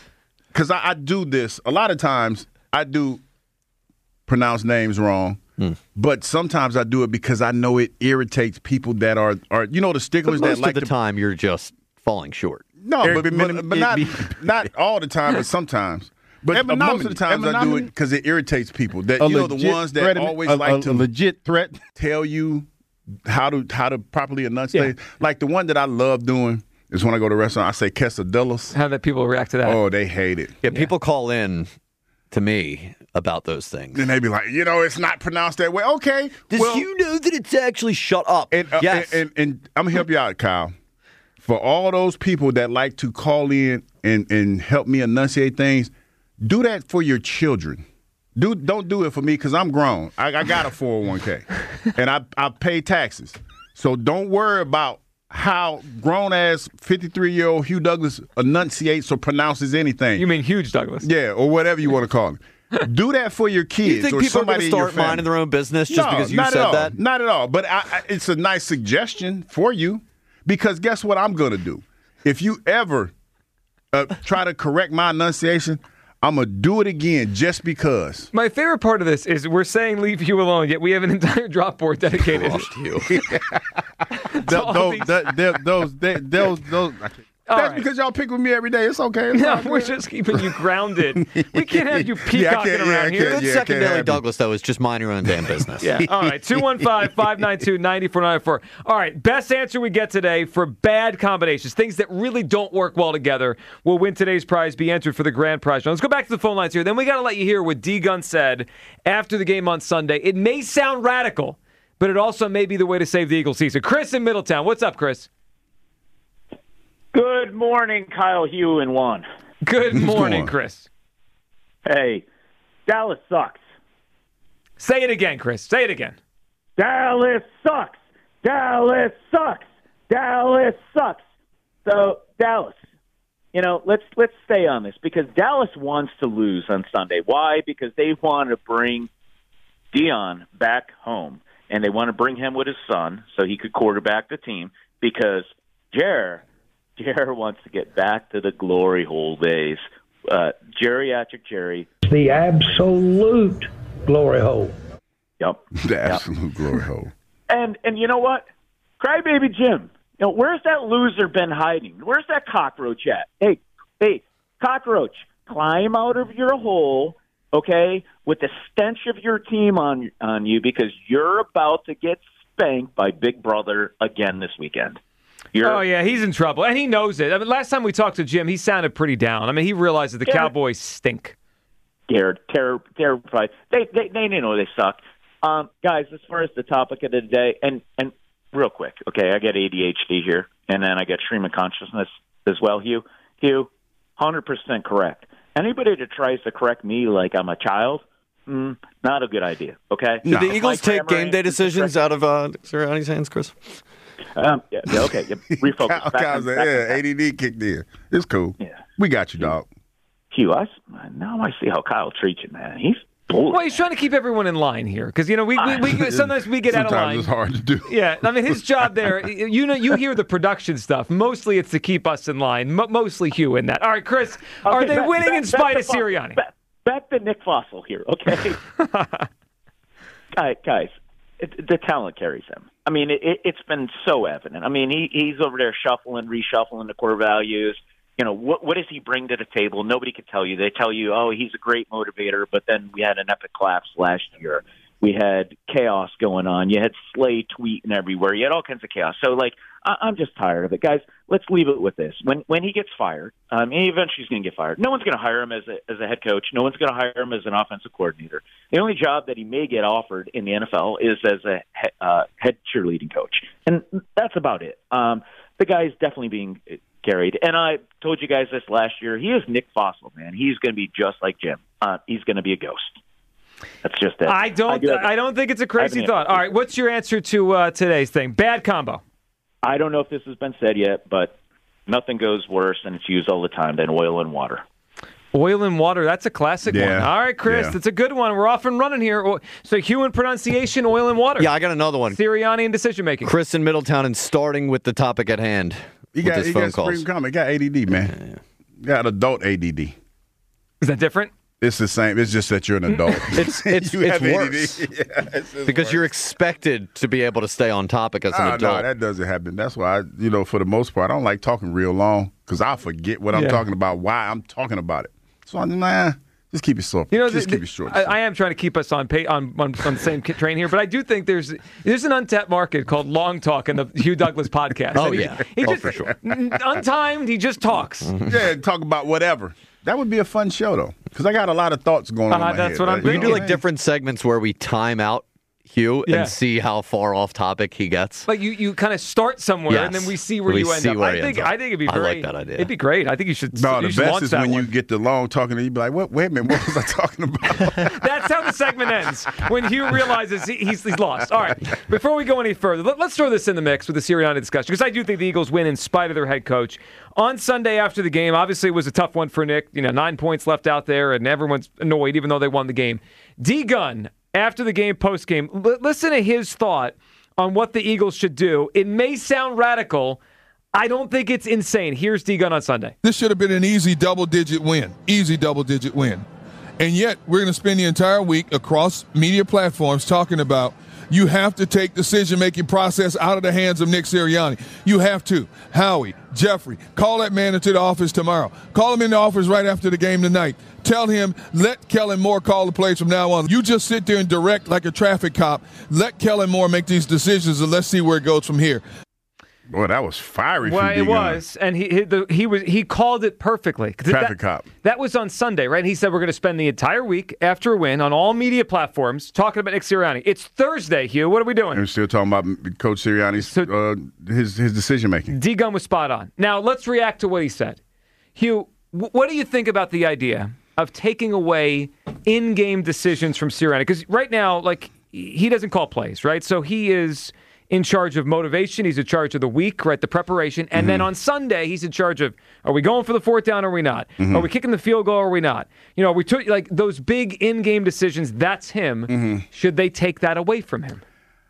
because I, I do this a lot of times. I do pronounce names wrong, hmm. but sometimes I do it because I know it irritates people that are are you know the sticklers but most that like of the to, time you're just falling short. No, Eric, but, but, but not not all the time, but sometimes. But uh, most of the times I do it because it irritates people. That a you know the ones that always a, like a, to a legit threat tell you how to how to properly enunciate. Yeah. Like the one that I love doing is when I go to a restaurant, I say quesadillas. How that people react to that? Oh, they hate it. Yeah, people yeah. call in to me about those things. Then they be like, you know, it's not pronounced that way. Okay. Does well, you know that it's actually shut up? And, uh, yes. And, and, and I'm going to help you out, Kyle. For all those people that like to call in and, and help me enunciate things, do that for your children. Do, don't do it for me because I'm grown. I, I got a four oh one k, and I, I pay taxes. So don't worry about how grown-ass fifty-three-year-old Hugh Douglas enunciates or pronounces anything. You mean Huge Douglas? Yeah, or whatever you want to call him. Do that for your kids. You think or people somebody are going to start minding their own business just no, because you not said at all. that? Not at all. But I, I, it's a nice suggestion for you because guess what I'm going to do? If you ever uh, try to correct my enunciation, I'm going to do it again just because. My favorite part of this is we're saying leave you alone, yet we have an entire drop board dedicated to you. those, those, those, those, those. That's right. because y'all pick with me every day. It's okay. It's no, we're just keeping you grounded. We can't have you peacocking yeah, around yeah, here. Good yeah, secondary Douglas, though, is just mind your own damn business. Yeah. All right. two one five, five nine two, nine four nine four. All right. Best answer we get today for bad combinations, things that really don't work well together, will win today's prize, be entered for the grand prize. Now, let's go back to the phone lines here. Then we got to let you hear what D. Gunn said after the game on Sunday. It may sound radical, but it also may be the way to save the Eagles season. Chris in Middletown. What's up, Chris? Good morning, Kyle, Hugh, and Juan. Good morning, Chris. Hey, Dallas sucks. Say it again, Chris. Say it again. Dallas sucks. Dallas sucks. Dallas sucks. So, Dallas, you know, let's let's stay on this because Dallas wants to lose on Sunday. Why? Because they want to bring Dion back home, and they want to bring him with his son so he could quarterback the team because Jer Jer wants to get back to the glory hole days. Uh, geriatric Jerry. The absolute glory hole. Yep. The absolute yep. glory hole. And and you know what? Crybaby Jim. You know, where's that loser been hiding? Where's that cockroach at? Hey, hey, cockroach, climb out of your hole, okay, with the stench of your team on on you because you're about to get spanked by Big Brother again this weekend. You're, oh, yeah, he's in trouble, and he knows it. I mean, last time we talked to Jim, he sounded pretty down. I mean, he realizes the Cowboys stink. Scared, ter- terrified. They, they, they know they suck. Um, guys, as far as the topic of the day, and, and real quick, okay, I get A D H D here, and then I get stream of consciousness as well, Hugh. Hugh, one hundred percent correct. Anybody that tries to correct me like I'm a child, mm, not a good idea, okay? Did no. the Eagles Mike take game day decisions out of uh, Sirianni's hands, Chris? Um, yeah, yeah, okay. Yeah, refocus. Back Kyle, on, back yeah, on, A D D kicked in. It's cool. Yeah. We got you, dog. Hugh, I, now I see how Kyle treats you, man. He's bullied. Well, he's trying to keep everyone in line here because, you know, we, we, we sometimes we get out of line. Sometimes it's hard to do. Yeah, I mean, his job there, you know, you hear the production stuff. Mostly it's to keep us in line. M- mostly Hugh in that. All right, Chris, okay, are they back, winning back, in spite of Sirianni? Back, back to Nick Fossil here, okay? Guys, guys. It, the talent carries him. I mean, it, it's been so evident. I mean, he, he's over there shuffling, reshuffling the core values. You know, what what does he bring to the table? Nobody could tell you. They tell you, oh, he's a great motivator, but then we had an epic collapse last year. We had chaos going on. You had Slay tweeting everywhere. You had all kinds of chaos. So, like, I, I'm just tired of it. Guys, let's leave it with this. When when he gets fired, um, and eventually he's going to get fired, no one's going to hire him as a, as a head coach. No one's going to hire him as an offensive coordinator. The only job that he may get offered in the N F L is as a he, uh, head cheerleading coach. And that's about it. Um, the guy is definitely being carried. And I told you guys this last year. He is Nick Fossil, man. He's going to be just like Jim. Uh, he's going to be a ghost. That's just it. I don't. I, do I don't think it's a crazy thought. All right, what's your answer to uh, today's thing? Bad combo. I don't know if this has been said yet, but nothing goes worse, and it's used all the time, than oil and water. Oil and water. That's a classic yeah. one. All right, Chris, yeah. that's a good one. We're off and running here. So, Hugh in pronunciation, oil and water. Yeah, I got another one. Sirianni in decision making. Chris in Middletown, and starting with the topic at hand. You got, this you phone got calls. Supreme Comment. You got A D D, man. Yeah, yeah. You got adult A D D. Is that different? It's the same. It's just that you're an adult. It's it's, You it's have A D D. worse Yeah, it's just because worse. you're expected to be able to stay on topic as an Ah, adult. no, that doesn't happen. That's why, I, you know, for the most part, I don't like talking real long because I forget what I'm Yeah. talking about, why I'm talking about it. So I'm nah, just keep it short. You know, just the- keep it short. I, I am trying to keep us on, pay, on on on the same ki- train here, but I do think there's there's an untapped market called Long Talk in the Hugh Douglas podcast. Oh, And he- yeah. he Oh, just, for sure. n- untimed. He just talks. yeah, talk about whatever. That would be a fun show though, because I got a lot of thoughts going on. Uh-huh, in my that's head, what I'm right? We You can know do what like I mean? different segments where we time out Hugh Yeah. and see how far off topic he gets. Like you, you kind of start somewhere and Yes. then we see where We you end see up. where I he think ends up. I think it'd be I like great. that idea. It'd be great. I think you should. No, you the should best launch is that when one. you get the long talking and you be like, "What? Wait a minute, what was I talking about?" That's how the segment ends. When Hugh realizes he, he's, he's lost. All right. Before we go any further, let, let's throw this in the mix with the Sirianni discussion because I do think the Eagles win in spite of their head coach. On Sunday after the game, obviously it was a tough one for Nick. You know, nine points left out there, and everyone's annoyed even though they won the game. D. Gunn, after the game, post game, l- listen to his thought on what the Eagles should do. It may sound radical. I don't think it's insane. Here's D. Gunn on Sunday. This should have been an easy double-digit win. Easy double-digit win. And yet, we're going to spend the entire week across media platforms talking about you have to take decision-making process out of the hands of Nick Sirianni. You have to. Howie, Jeffrey, call that man into the office tomorrow. Call him in the office right after the game tonight. Tell him, let Kellen Moore call the plays from now on. You just sit there and direct like a traffic cop. Let Kellen Moore make these decisions, and let's see where it goes from here. Boy, that was fiery. Well, from it D. Gunn. was, and he he, the, he was he called it perfectly. 'Cause Traffic that, cop. That was on Sunday, right? He said we're going to spend the entire week after a win on all media platforms talking about Nick Sirianni. It's Thursday, Hugh. What are we doing? And we're still talking about Coach Sirianni's So- uh, his his decision making. D. Gunn was spot on. Now let's react to what he said. Hugh, w- what do you think about the idea of taking away in-game decisions from Sirianni? Because right now, like he doesn't call plays, right? So he is in charge of motivation. He's in charge of the week, right? The preparation. And Mm-hmm. then on Sunday, he's in charge of, are we going for the fourth down or are we not? Mm-hmm. Are we kicking the field goal or are we not? You know, we took like those big in-game decisions. That's him. Mm-hmm. Should they take that away from him?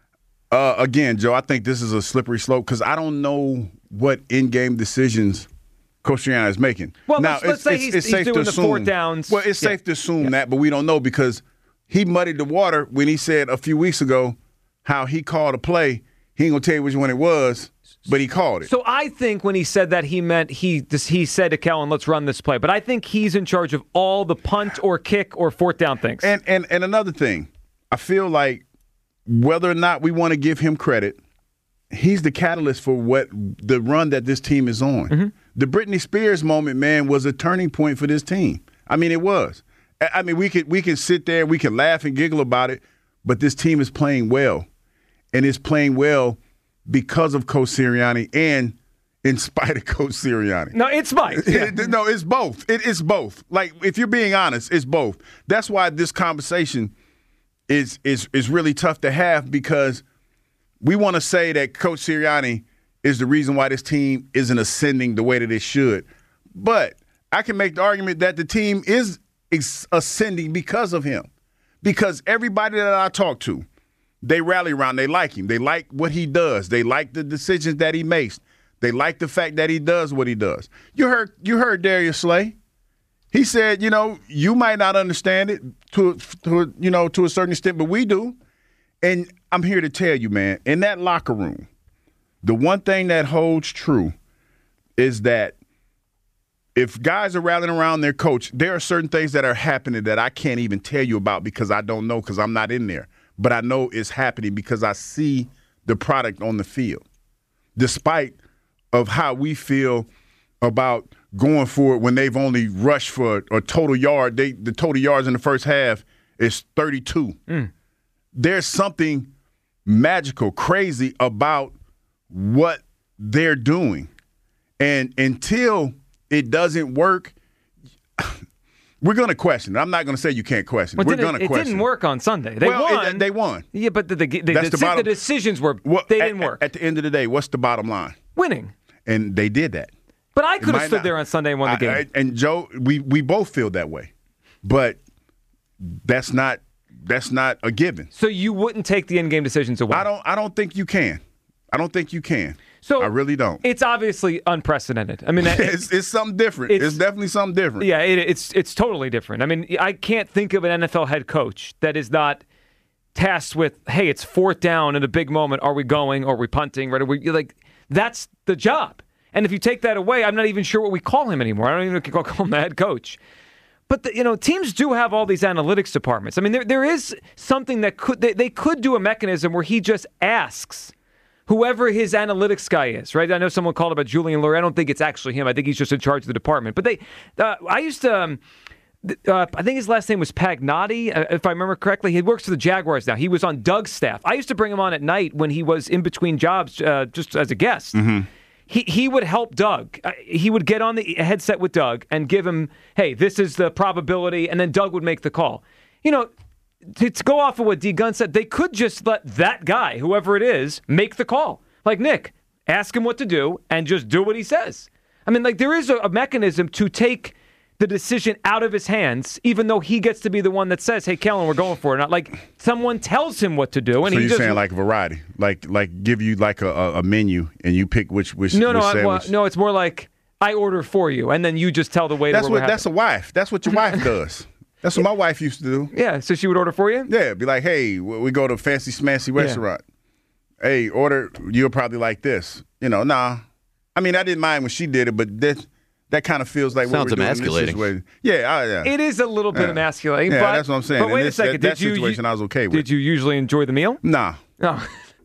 Uh, again, Joe, I think this is a slippery slope because I don't know what in-game decisions Coach Sirianni is making. Well, now, let's- let's it's, say it's, he's- it's he's safe doing to the assume, fourth downs. Well, it's Yeah. safe to assume that, but we don't know because he muddied the water when he said a few weeks ago how he called a play. He ain't gonna tell you which one it was, but he called it. So I think when he said that, he meant he this, he said to Kellen, let's run this play. But I think he's in charge of all the punt or kick or fourth down things. And and and another thing, I feel like whether or not we want to give him credit, he's the catalyst for what the run that this team is on. Mm-hmm. The Britney Spears moment, man, was a turning point for this team. I mean, it was. I- I mean, we could we can sit there, we can laugh and giggle about it, but this team is playing well, and it's playing well because of Coach Sirianni and in spite of Coach Sirianni. no, it's Mike. Yeah. It- no, it's both. It, it's both. Like, if you're being honest, it's both. That's why this conversation is is is really tough to have because we want to say that Coach Sirianni is the reason why this team isn't ascending the way that it should. But I can make the argument that the team is ex- ascending because of him. Because everybody that I talk to, they rally around. They like him. They like what he does. They like the decisions that he makes. They like the fact that he does what he does. You heard you heard Darius Slay. He said, you know, you might not understand it to, to you know, to a certain extent, but we do. And I'm here to tell you, man, in that locker room, the one thing that holds true is that if guys are rallying around their coach, there are certain things that are happening that I can't even tell you about because I don't know because I'm not in there. But I know it's happening because I see the product on the field. Despite of how we feel about going for it when they've only rushed for a total yard, they the total yards in the first half is thirty-two. Mm. There's something magical, crazy about what they're doing. And until it doesn't work, we're going to question it. I'm not going to say you can't question it. Well, We're didn't going it, to it question didn't it. work on Sunday. They Well, won. it- they won. Yeah, but the, the, the, That's the, the bottom- the decisions were, Well, they at- didn't work. At the end of the day, what's the bottom line? Winning. And they did that. But I It could have might stood not- there on Sunday and won the game. I- I- and Joe, we we both feel that way, but that's not that's not a given. so you wouldn't take the in-game decisions away? I don't I don't think you can. I don't think you can. So I really don't. It's obviously unprecedented. I mean, it's, it's something different. It's, it's definitely something different. Yeah, it, it's it's totally different. I mean, I can't think of an N F L head coach that is not tasked with, hey, it's fourth down in a big moment. Are we going? Or are we punting? Right? Are we, like, that's the job. And if you take that away, I'm not even sure what we call him anymore. I don't even know if we call him the head coach. But, the, you know, teams do have all these analytics departments. I mean, there there is something that could they, they could do a mechanism where he just asks whoever his analytics guy is, right? I know someone called about Julian Lurie. I don't think it's actually him. I think he's just in charge of the department. But they, uh, I used to, um, uh, I think his last name was Pagnotti, uh, if I remember correctly. He works for the Jaguars now. He was on Doug's staff. I used to bring him on at night when he was in between jobs, uh, just as a guest. Mm-hmm. He he would help Doug. Uh, he would get on the headset with Doug and give him, hey, this is the probability, and then Doug would make the call. You know, to, to go off of what D. Gunn said, they could just let that guy, whoever it is, make the call. Like, Nick, ask him what to do and just do what he says. I mean, like, there is a, a mechanism to take the decision out of his hands, even though he gets to be the one that says, hey, Kellen, we're going for it. Not like someone tells him what to do. And so he you're just, saying like variety, like like give you like a, a menu and you pick which which. No, which no, I, well, sandwich. no. It's more like I order for you, and then you just tell the waiter. That's where what. we're That's having. a wife. That's what your wife does. That's what my wife used to do. Yeah, so she would order for you? Yeah, be like, hey, we go to a fancy smancy restaurant. Yeah. Hey, order. You'll probably like this. You know, nah. I mean, I didn't mind when she did it, but that that kind of feels like sounds what we're emasculating. Doing in this situation. Yeah, I, yeah. It is a little bit yeah. emasculating. Yeah, but, that's what I'm saying. But wait in a this, second. That, did that you, situation you, I was okay with. Did you usually enjoy the meal? Nah. No.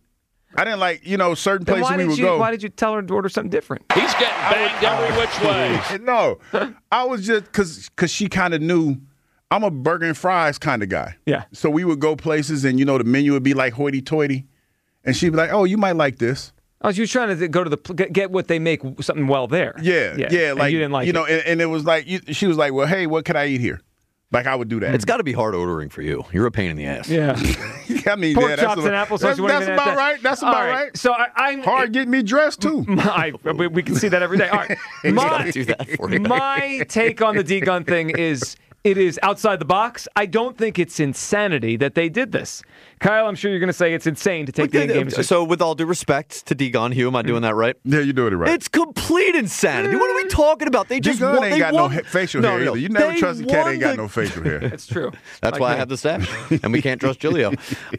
I didn't like, you know, certain Then places why we did would you, go. Why did you tell her to order something different? He's getting banged every which way. No. I was just, because cause she kind of knew I'm a burger and fries kind of guy. Yeah. So we would go places and, you know, the menu would be like hoity-toity. And she'd be like, oh, you might like this. Oh, so you were trying to go to the get, get what they make something well there. Yeah, yeah, yeah like you didn't like you know, it. and, and it was like you, she was like, "Well, hey, what can I eat here?" Like I would do that. It's got to be hard ordering for you. You're a pain in the ass. Yeah, I mean, pork yeah, chops that's and applesauce. That's, you that's even about that. right. That's about All right. right. So I, I'm hard getting me dressed too. My, we, we can see that every day. All right, my, do that for you. my take on the D-Gun thing is it is outside the box. I don't think it's insanity that they did this. Kyle, I'm sure you're going to say it's insane to take the in-game. So, with all due respect to D-Gun, Hugh, am I doing that right? Yeah, you're doing it right. It's complete insanity. What are we talking about? They just D-Gun won, ain't they got won, no facial no, hair no, either. You never they trust a cat ain't got the, no facial hair. That's true. That's like why me. I have the staff, and we can't trust Julio.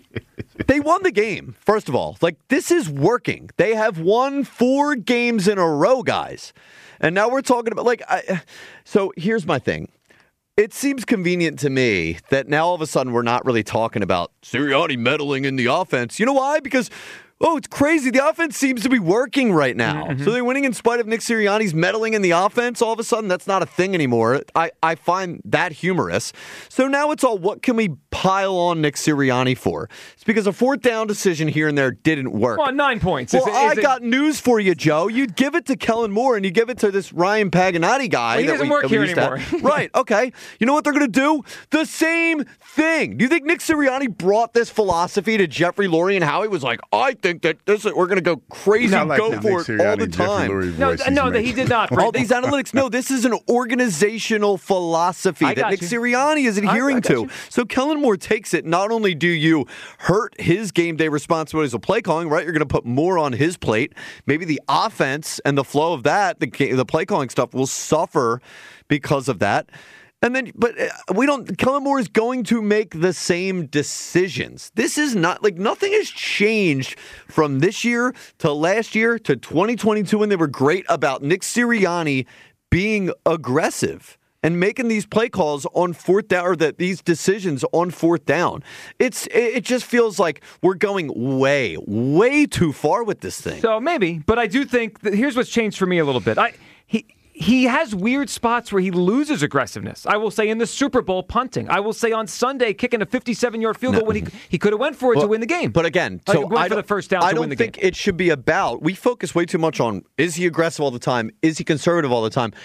They won the game, first of all. Like, this is working. They have won four games in a row, guys. And now we're talking about, like, I, so here's my thing. It seems convenient to me that now all of a sudden we're not really talking about Sirianni meddling in the offense. You know why? Because, oh, it's crazy. The offense seems to be working right now. Mm-hmm. So they're winning in spite of Nick Sirianni's meddling in the offense. All of a sudden, that's not a thing anymore. I, I find that humorous. So now it's all, what can we pile on Nick Sirianni for? It's because a fourth down decision here and there didn't work. Well, nine points. Well, is it, is I it... got news for you, Joe. You'd give it to Kellen Moore and you give it to this Ryan Paganotti guy. Well, he that doesn't we, work that we here used to anymore. have. Right, okay. You know what they're going to do? The same thing. Do you think Nick Sirianni brought this philosophy to Jeffrey Lurie and Howie was like, I think that this is, we're going to go crazy, like go for it all the time. No, no, that he did not. All these analytics, no, this is an organizational philosophy I that Nick you. Sirianni is adhering I, I to. you. So Kellen Moore takes it. Not only do you hurt his game day responsibilities of play calling, right? You're going to put more on his plate. Maybe the offense and the flow of that, the the play calling stuff will suffer because of that. And then, but we don't, Kellen Moore is going to make the same decisions. This is not, like, nothing has changed from this year to last year to twenty twenty-two when they were great about Nick Sirianni being aggressive and making these play calls on fourth down, or that these decisions on fourth down. It's, it just feels like we're going way, way too far with this thing. So maybe, but I do think that here's what's changed for me a little bit. I, he, He has weird spots where he loses aggressiveness. I will say in the Super Bowl punting. I will say on Sunday kicking a fifty-seven-yard field goal no. when he he could have went for it well, to win the game. But again, like, so went I for don't, the first down I to don't win the think game. it should be about. We focus way too much on is he aggressive all the time? Is he conservative all the time?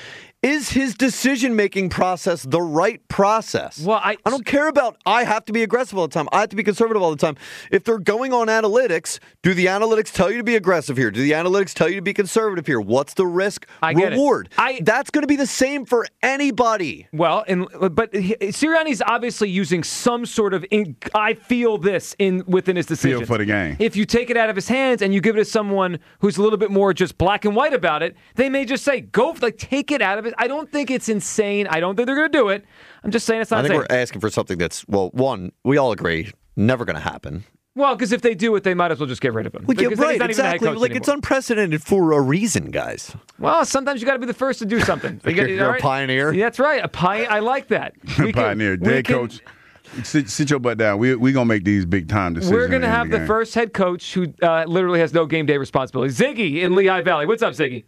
Is his decision-making process the right process? Well, I, I don't care about I have to be aggressive all the time. I have to be conservative all the time. If they're going on analytics, do the analytics tell you to be aggressive here? Do the analytics tell you to be conservative here? What's the risk I get reward? It. I, That's going to be the same for anybody. Well, and but Sirianni's obviously using some sort of in, I feel this in within his decision. Feel for the game. If you take it out of his hands and you give it to someone who's a little bit more just black and white about it, they may just say, "Go, like take it out of it." I don't think it's insane. I don't think they're going to do it. I'm just saying it's not I think insane. we're asking for something that's, well, one, we all agree, never going to happen. Well, because if they do it, they might as well just get rid of him. Well, yeah, because then right, he's not exactly. even the head coach like anymore. it's unprecedented for a reason, guys. Well, sometimes you got to be the first to do something. You You're, got, you're all a right? pioneer. Yeah, that's right. A pioneer. I like that. We can- Pioneer, we dead can- coach. Sit, sit your butt down. We we gonna make these big time decisions. We're going to in have the game. first head coach who uh, literally has no game day responsibility. Ziggy in Lehigh Valley. What's up, Ziggy?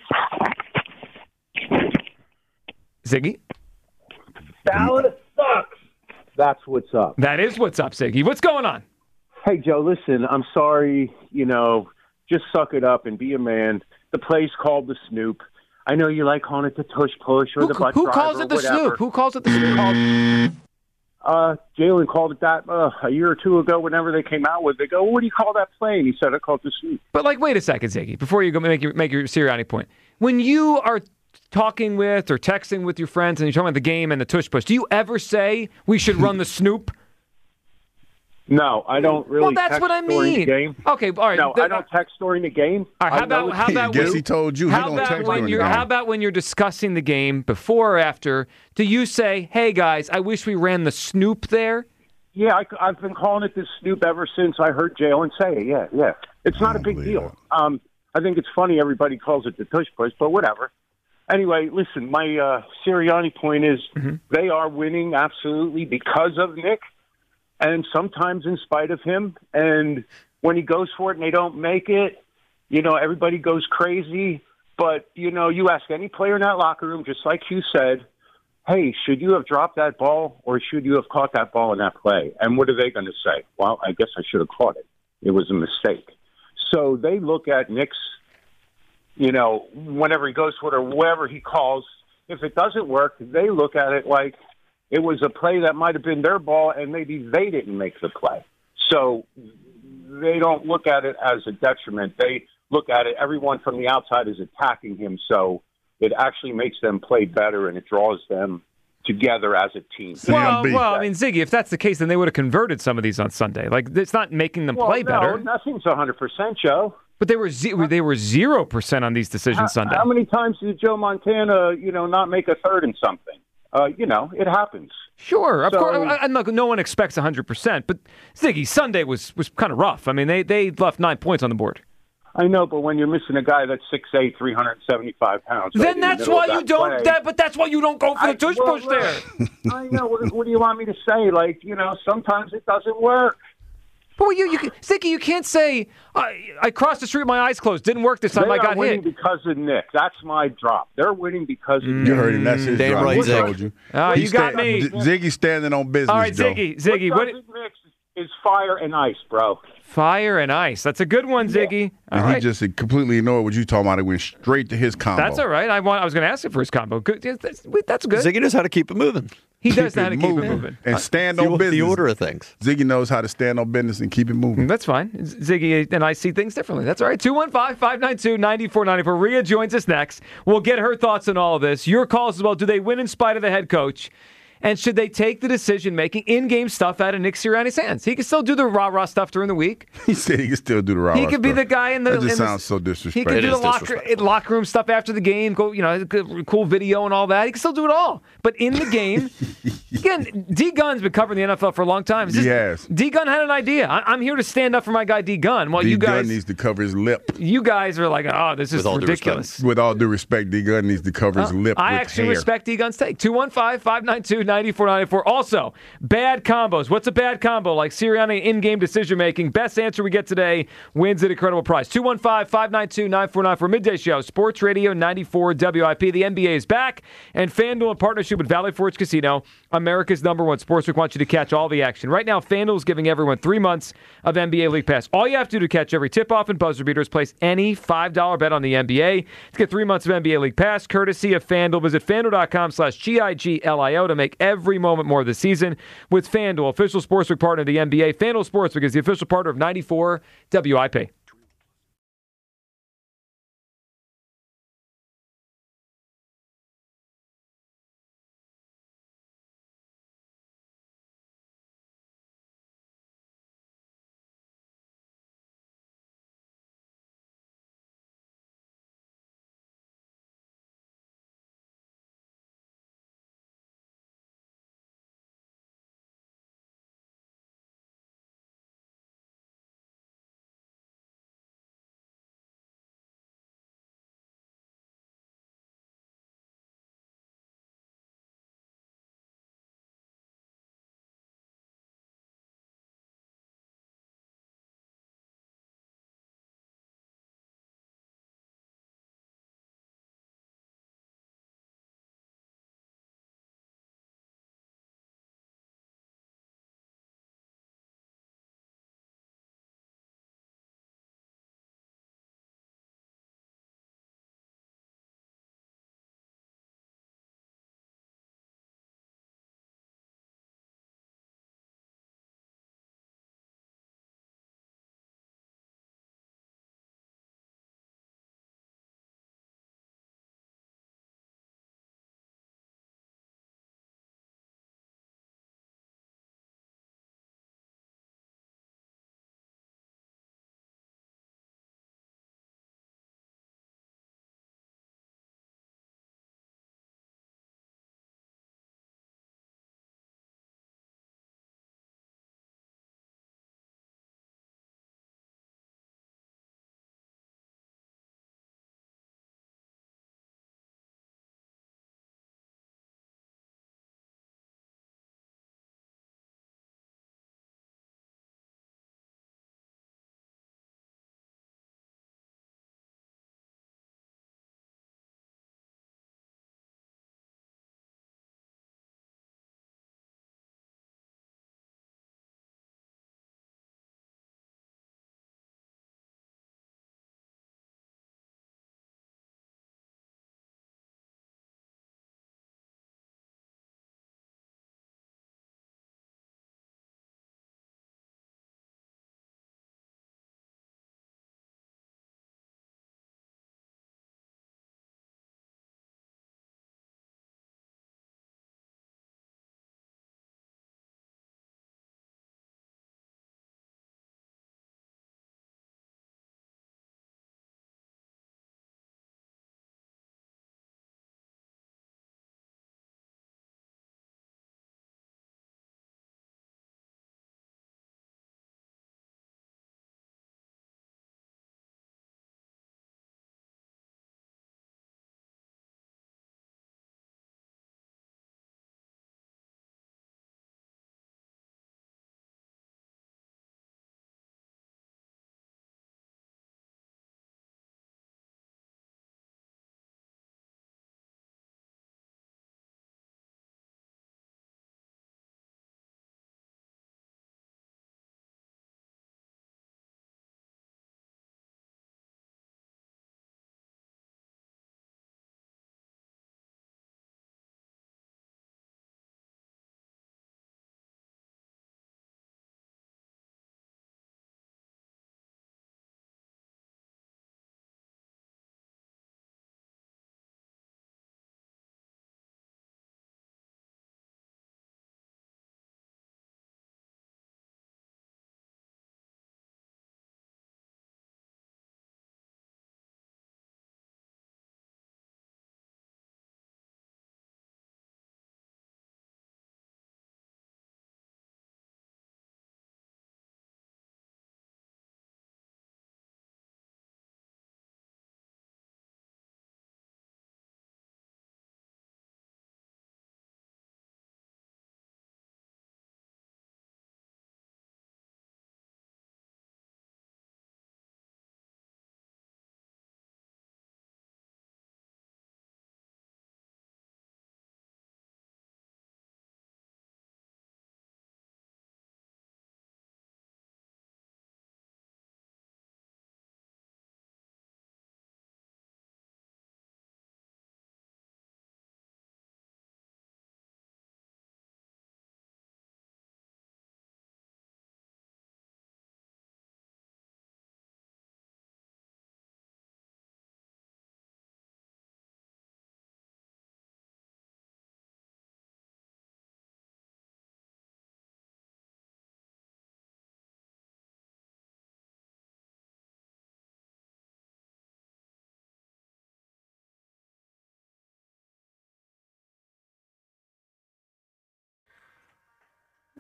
Ziggy? Dallas sucks. That's what's up. That is what's up, Ziggy. What's going on? Hey, Joe, listen, I'm sorry. You know, just suck it up and be a man. The play's called the Snoop. I know you like calling it the tush push or Who, the butt who driver calls or it the whatever. Snoop? Who calls it the Snoop? Uh, Jalen called it that uh, a year or two ago. Whenever they came out with it, they go, "What do you call that play?" And he said, "I call it the Snoop." But like, wait a second, Ziggy, before you go make your make your Sirianni point. When you are talking with or texting with your friends and you're talking about the game and the tush push, do you ever say we should run the Snoop? No, I don't really. Well, that's text what I during the mean. game. Okay, all right. No, The- I don't text during the game. All right, how I know about how it's- about Guess when, he told you he how don't about text when during the you're game. how about when you're discussing the game before or after? Do you say, "Hey guys, I wish we ran the Snoop there"? Yeah, I, I've been calling it the Snoop ever since I heard Jalen say it. Yeah, yeah. It's not a big deal. Um, I think it's funny everybody calls it the tush push, but whatever. Anyway, listen, my uh, Sirianni point is Mm-hmm. they are winning absolutely because of Nick, and sometimes in spite of him. And when he goes for it and they don't make it, you know, everybody goes crazy. But, you know, you ask any player in that locker room, just like you said, hey, should you have dropped that ball or should you have caught that ball in that play? And what are they going to say? Well, I guess I should have caught it. It was a mistake. So they look at Nick's, you know, whenever he goes for it or wherever he calls, if it doesn't work, they look at it like it was a play that might have been their ball and maybe they didn't make the play. So they don't look at it as a detriment. They look at it, everyone from the outside is attacking him, so it actually makes them play better and it draws them together as a team. Well, well, I mean, Ziggy, if that's the case, then they would have converted some of these on Sunday. Like, it's not making them Well, play no, better. nothing's one hundred percent, Joe. But they were ze- they were zero percent on these decisions How, Sunday. how many times did Joe Montana, you know, not make a third in something? Uh, you know, it happens. Sure, of So- course. I, I, look, no one expects one hundred percent, but Ziggy, Sunday was, was kind of rough. I mean, they, they left nine points on the board. I know, but when you're missing a guy that's six eight, three hundred seventy-five pounds, right Then in the that's middle why of you that don't. play- That, but that's why you don't go for the I- tush well, push there. I know. What, what do you want me to say? Like, you know, sometimes it doesn't work. But you, you, Ziggy, you can't say I, I crossed the street with my eyes closed. Didn't work this time. They I are got winning hit. because of Nick. That's my drop. They're winning because of Nick. You heard him. That's his Damn drop. right, He Zig. told you. Ah, He you got sta- me. Z- Ziggy's standing on business, All right, Joe. Ziggy, Ziggy, what what? doesn't mix is fire and ice, bro. Fire and ice. That's a good one, Ziggy. All And right. he just completely ignored what you talking about. It went straight to his combo. That's all right. I want. I was going to ask him for his combo. Good. Yeah, That's, that's good. Ziggy knows how to keep it moving. He does Keep know how to it keep it moving. moving. And stand The, on business. the order of things. Ziggy knows how to stand on business and keep it moving. That's fine. Ziggy and I see things differently. That's all right. two one five, five nine two, nine four nine four. Rhea joins us next. We'll get her thoughts on all of this. Your calls as well. Do they win in spite of the head coach? And should they take the decision-making, in-game stuff out of Nick Sirianni's hands? He can still do the rah-rah stuff during the week. He said he can still do the raw. He could be the guy in the. That just in the- sounds so He disrespectful. can It do is the locker, disrespectful. locker room stuff after the game. Go, you know, good- cool video and all that. He can still do it all. But in the game, again, D Gunn's been covering the N F L for a long time. It's just- Yes. D Gunn had an idea. I, I'm here to stand up for my guy D Gunn. While D you guys, Gunn needs to cover his lip. you guys are like, oh, this is With all due ridiculous. With all due respect, D Gunn needs to cover his lip I with actually hair. respect D Gunn's take. two one five, five nine two, nine four nine four. Also, bad combos. What's a bad combo? Like Sirianni in-game decision-making. Best answer we get today wins an incredible prize. two one five, five nine two, nine four nine four. Midday Show, Sports Radio ninety-four W I P. The N B A is back, and FanDuel in partnership with Valley Forge Casino, a America's number one sportsbook, wants you to catch all the action. Right now, FanDuel is giving everyone three months of N B A League Pass. All you have to do to catch every tip-off and buzzer beater is place any five dollar bet on the N B A. To get three months of N B A League Pass, courtesy of FanDuel. Visit FanDuel.com slash G I G L I O to make every moment more this season with FanDuel, official sportsbook partner of the N B A. FanDuel Sportsbook is the official partner of ninety-four W I P.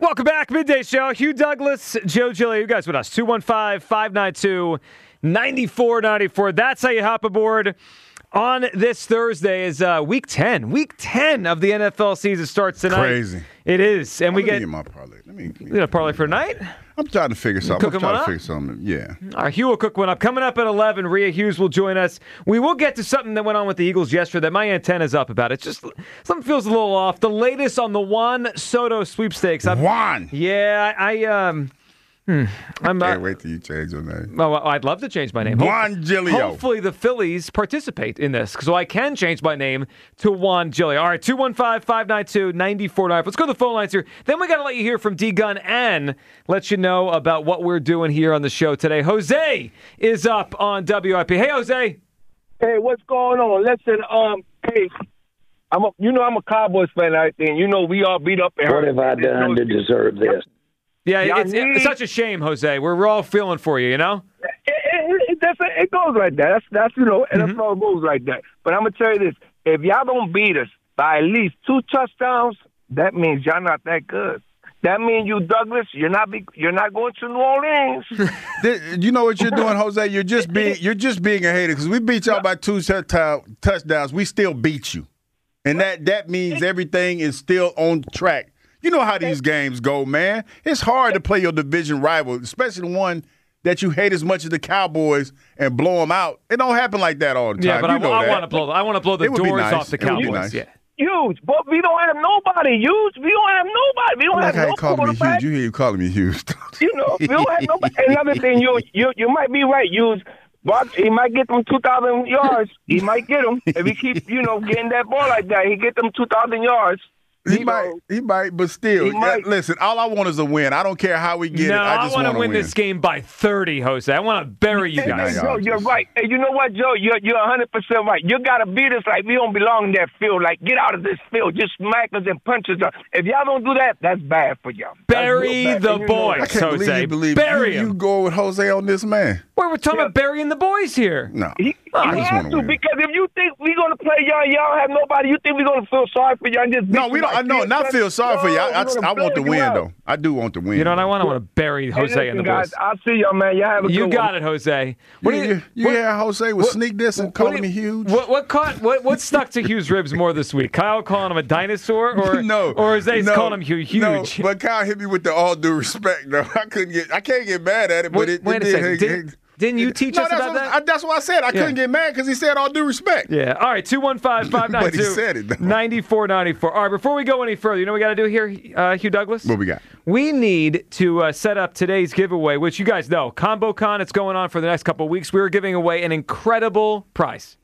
Welcome back, Midday Show. Hugh Douglas, Joe Giglio. You guys with us. two one five, five nine two, nine four nine four. That's how you hop aboard on this Thursday is uh, week ten. Week ten of the N F L season starts tonight. Crazy. It is. And Let we me get, get my parlay. Let me, let me you know, parlay for tonight? I'm trying to figure something. I'm cooking trying one to up? figure something. Yeah. All right, Hugh will cook one up. Coming up at eleven, Rhea Hughes will join us. We will get to something that went on with the Eagles yesterday that my antenna's up about. It's just something feels a little off. The latest on the Juan Soto sweepstakes. I'm, Juan. Yeah, I, I um, hmm, I'm Can't uh, wait till you change your name. Oh, well, I'd love to change my name. Juan Giglio. Hopefully the Phillies participate in this, so I can change my name to Juan Giglio. All right, two one five, five nine two, nine four nine. Let's go to the phone lines here. Then we got to let you hear from D-Gun and let you know about what we're doing here on the show today. Jose is up on W I P. Hey, Jose. Hey, what's going on? Listen, um, hey, I'm a, you know I'm a Cowboys fan out there, and you know we all beat up and What hurt. have I done to deserve this? Yeah, Y'all it's, need- it's such a shame, Jose. We're, we're all feeling for you, you know? It, it, it, that's, it goes like that. That's, that's you know, and Mm-hmm. that's all it goes like that. But I'm going to tell you this. If y'all don't beat us by at least two touchdowns, that means y'all not that good. That means you, Douglas, you're not be, you're not going to New Orleans. Th- You know what you're doing, Jose? You're just being you're just being a hater because we beat y'all by two tou- tou- touchdowns. We still beat you, and that that means everything is still on track. You know how these games go, man. It's hard to play your division rival, especially the one that you hate as much as the Cowboys, and blow them out. It don't happen like that all the time. Yeah, but you I, know I that. want to blow. I want to blow the It would be doors nice. off the It would be Cowboys. nice. Yeah. Huge, but we don't have nobody. Huge, we don't have nobody. We don't I like have how no you calling me quarterback. huge. You hear you calling me huge. You know, we don't have nobody. Another thing, you you you might be right. Huge, but he might get them two thousand yards. He might get them if he keep you know getting that ball like that. He get them two thousand yards. He You might, know, he might, but still, He might. uh, listen. All I want is a win. I don't care how we get no, it. I I, just want to wanna win this game by thirty, Jose. I want to bury you Hey, guys. hey, Joe, you're right. Hey, you know what, Joe? You're you're one hundred percent right. You got to beat us like we don't belong in that field. Like, get out of this field. Just smack us and punch us. If y'all don't do that, that's bad for y'all. That's Bury real bad. the And you know boys. that. I can't believe Jose, you believe bury you, him. you go with Jose on this man. Wait, we're talking about burying the boys here. No, He, I you just have want to to win. because if you think we're gonna play y'all, and y'all have nobody. You think we're gonna feel sorry for y'all and just No, beat we you don't. I like know, this? not feel sorry for you. I, I, No, we're I gonna want to bail you win out. though. I do want to win. You know what I want? I want to bury Hey, Jose listen, and the guys, boys. I'll see y'all, man. Y'all have a You good got one. it, Jose. What do you, you hear how Jose was what- sneak this and what calling do me you- huge? What what caught what what stuck to Hugh's ribs more this week? Kyle calling him a dinosaur, or no, or Jose's no, calling him hu- huge? No, but Kyle hit me with the all due respect. Though I couldn't get, I can't get mad at it. But Wait, it, wait it a did. second. It- Didn't, it- didn't you teach no, us that's about what, that? I, that's what I said. I couldn't get mad because he said all due respect. Yeah. All right. two one five, five nine But he two, said it, though. nine four nine four. All right. Before we go any further, you know what we got to do here, uh, Hugh Douglas? What we got? We need to uh, set up today's giveaway, which you guys know, ComboCon. It's going on for the next couple of weeks. We're giving away an incredible prize.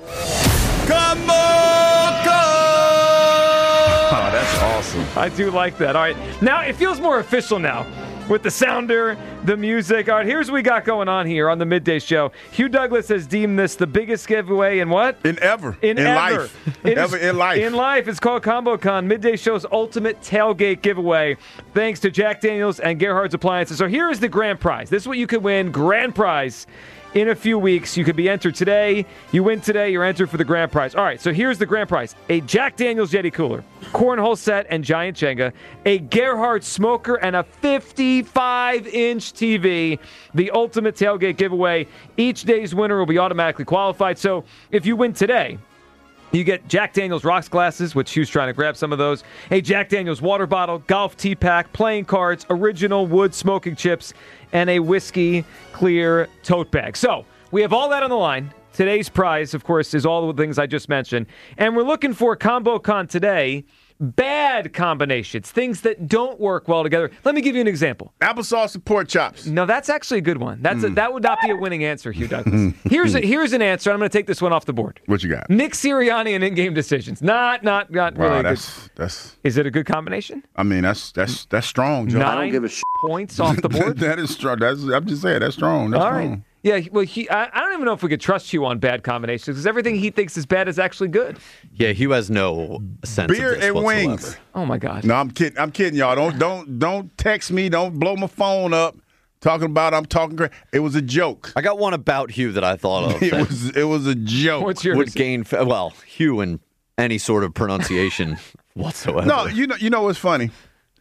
Oh, that's awesome. I do like that. All right. Now, it feels more official now with the sounder, the music. All right, here's what we got going on here on the Midday Show. Hugh Douglas has deemed this the biggest giveaway in what? In ever. In, in ever. life. It ever is- in life. In life. It's called ComboCon, Midday Show's ultimate tailgate giveaway, thanks to Jack Daniels and Gerhard's Appliances. So here is the grand prize. This is what you could win. Grand prize. In a few weeks, you could be entered today. You win today, you're entered for the grand prize. All right, so here's the grand prize. A Jack Daniels Yeti cooler, cornhole set and giant Jenga, a Gerhardt smoker, and a fifty-five inch T V. The ultimate tailgate giveaway. Each day's winner will be automatically qualified. So if you win today, you get Jack Daniels rocks glasses, which Hugh's trying to grab some of those, a Jack Daniels water bottle, golf tee pack, playing cards, original wood smoking chips, and a whiskey clear tote bag. So we have all that on the line. Today's prize, of course, is all the things I just mentioned. And we're looking for ComboCon today. Bad combinations, things that don't work well together. Let me give you an example. Applesauce and pork chops. No, that's actually a good one. That's a, that would not be a winning answer, Hugh Douglas. Here's a, here's an answer. I'm going to take this one off the board. What you got? Nick Sirianni and in-game decisions. Not, not, not Wow, really. a that's good. that's. Is it a good combination? I mean, that's that's that's strong, Joe. Nine I don't give a sh- points off the board. that is strong. That's I'm just saying that's strong. That's All strong. right. Yeah, well, he, I, I don't even know if we could trust Hugh on bad combinations because everything he thinks is bad is actually good. Yeah, Hugh has no sense Beer of this and whatsoever. wings. Oh my God. No, I'm kidding. I'm kidding, y'all. Don't don't don't text me. Don't blow my phone up. Talking about I'm talking great. It was a joke. I got one about Hugh that I thought of. It that was it was a joke. What's yours? would gain fa- well Hugh in any sort of pronunciation whatsoever. No, you know you know what's funny.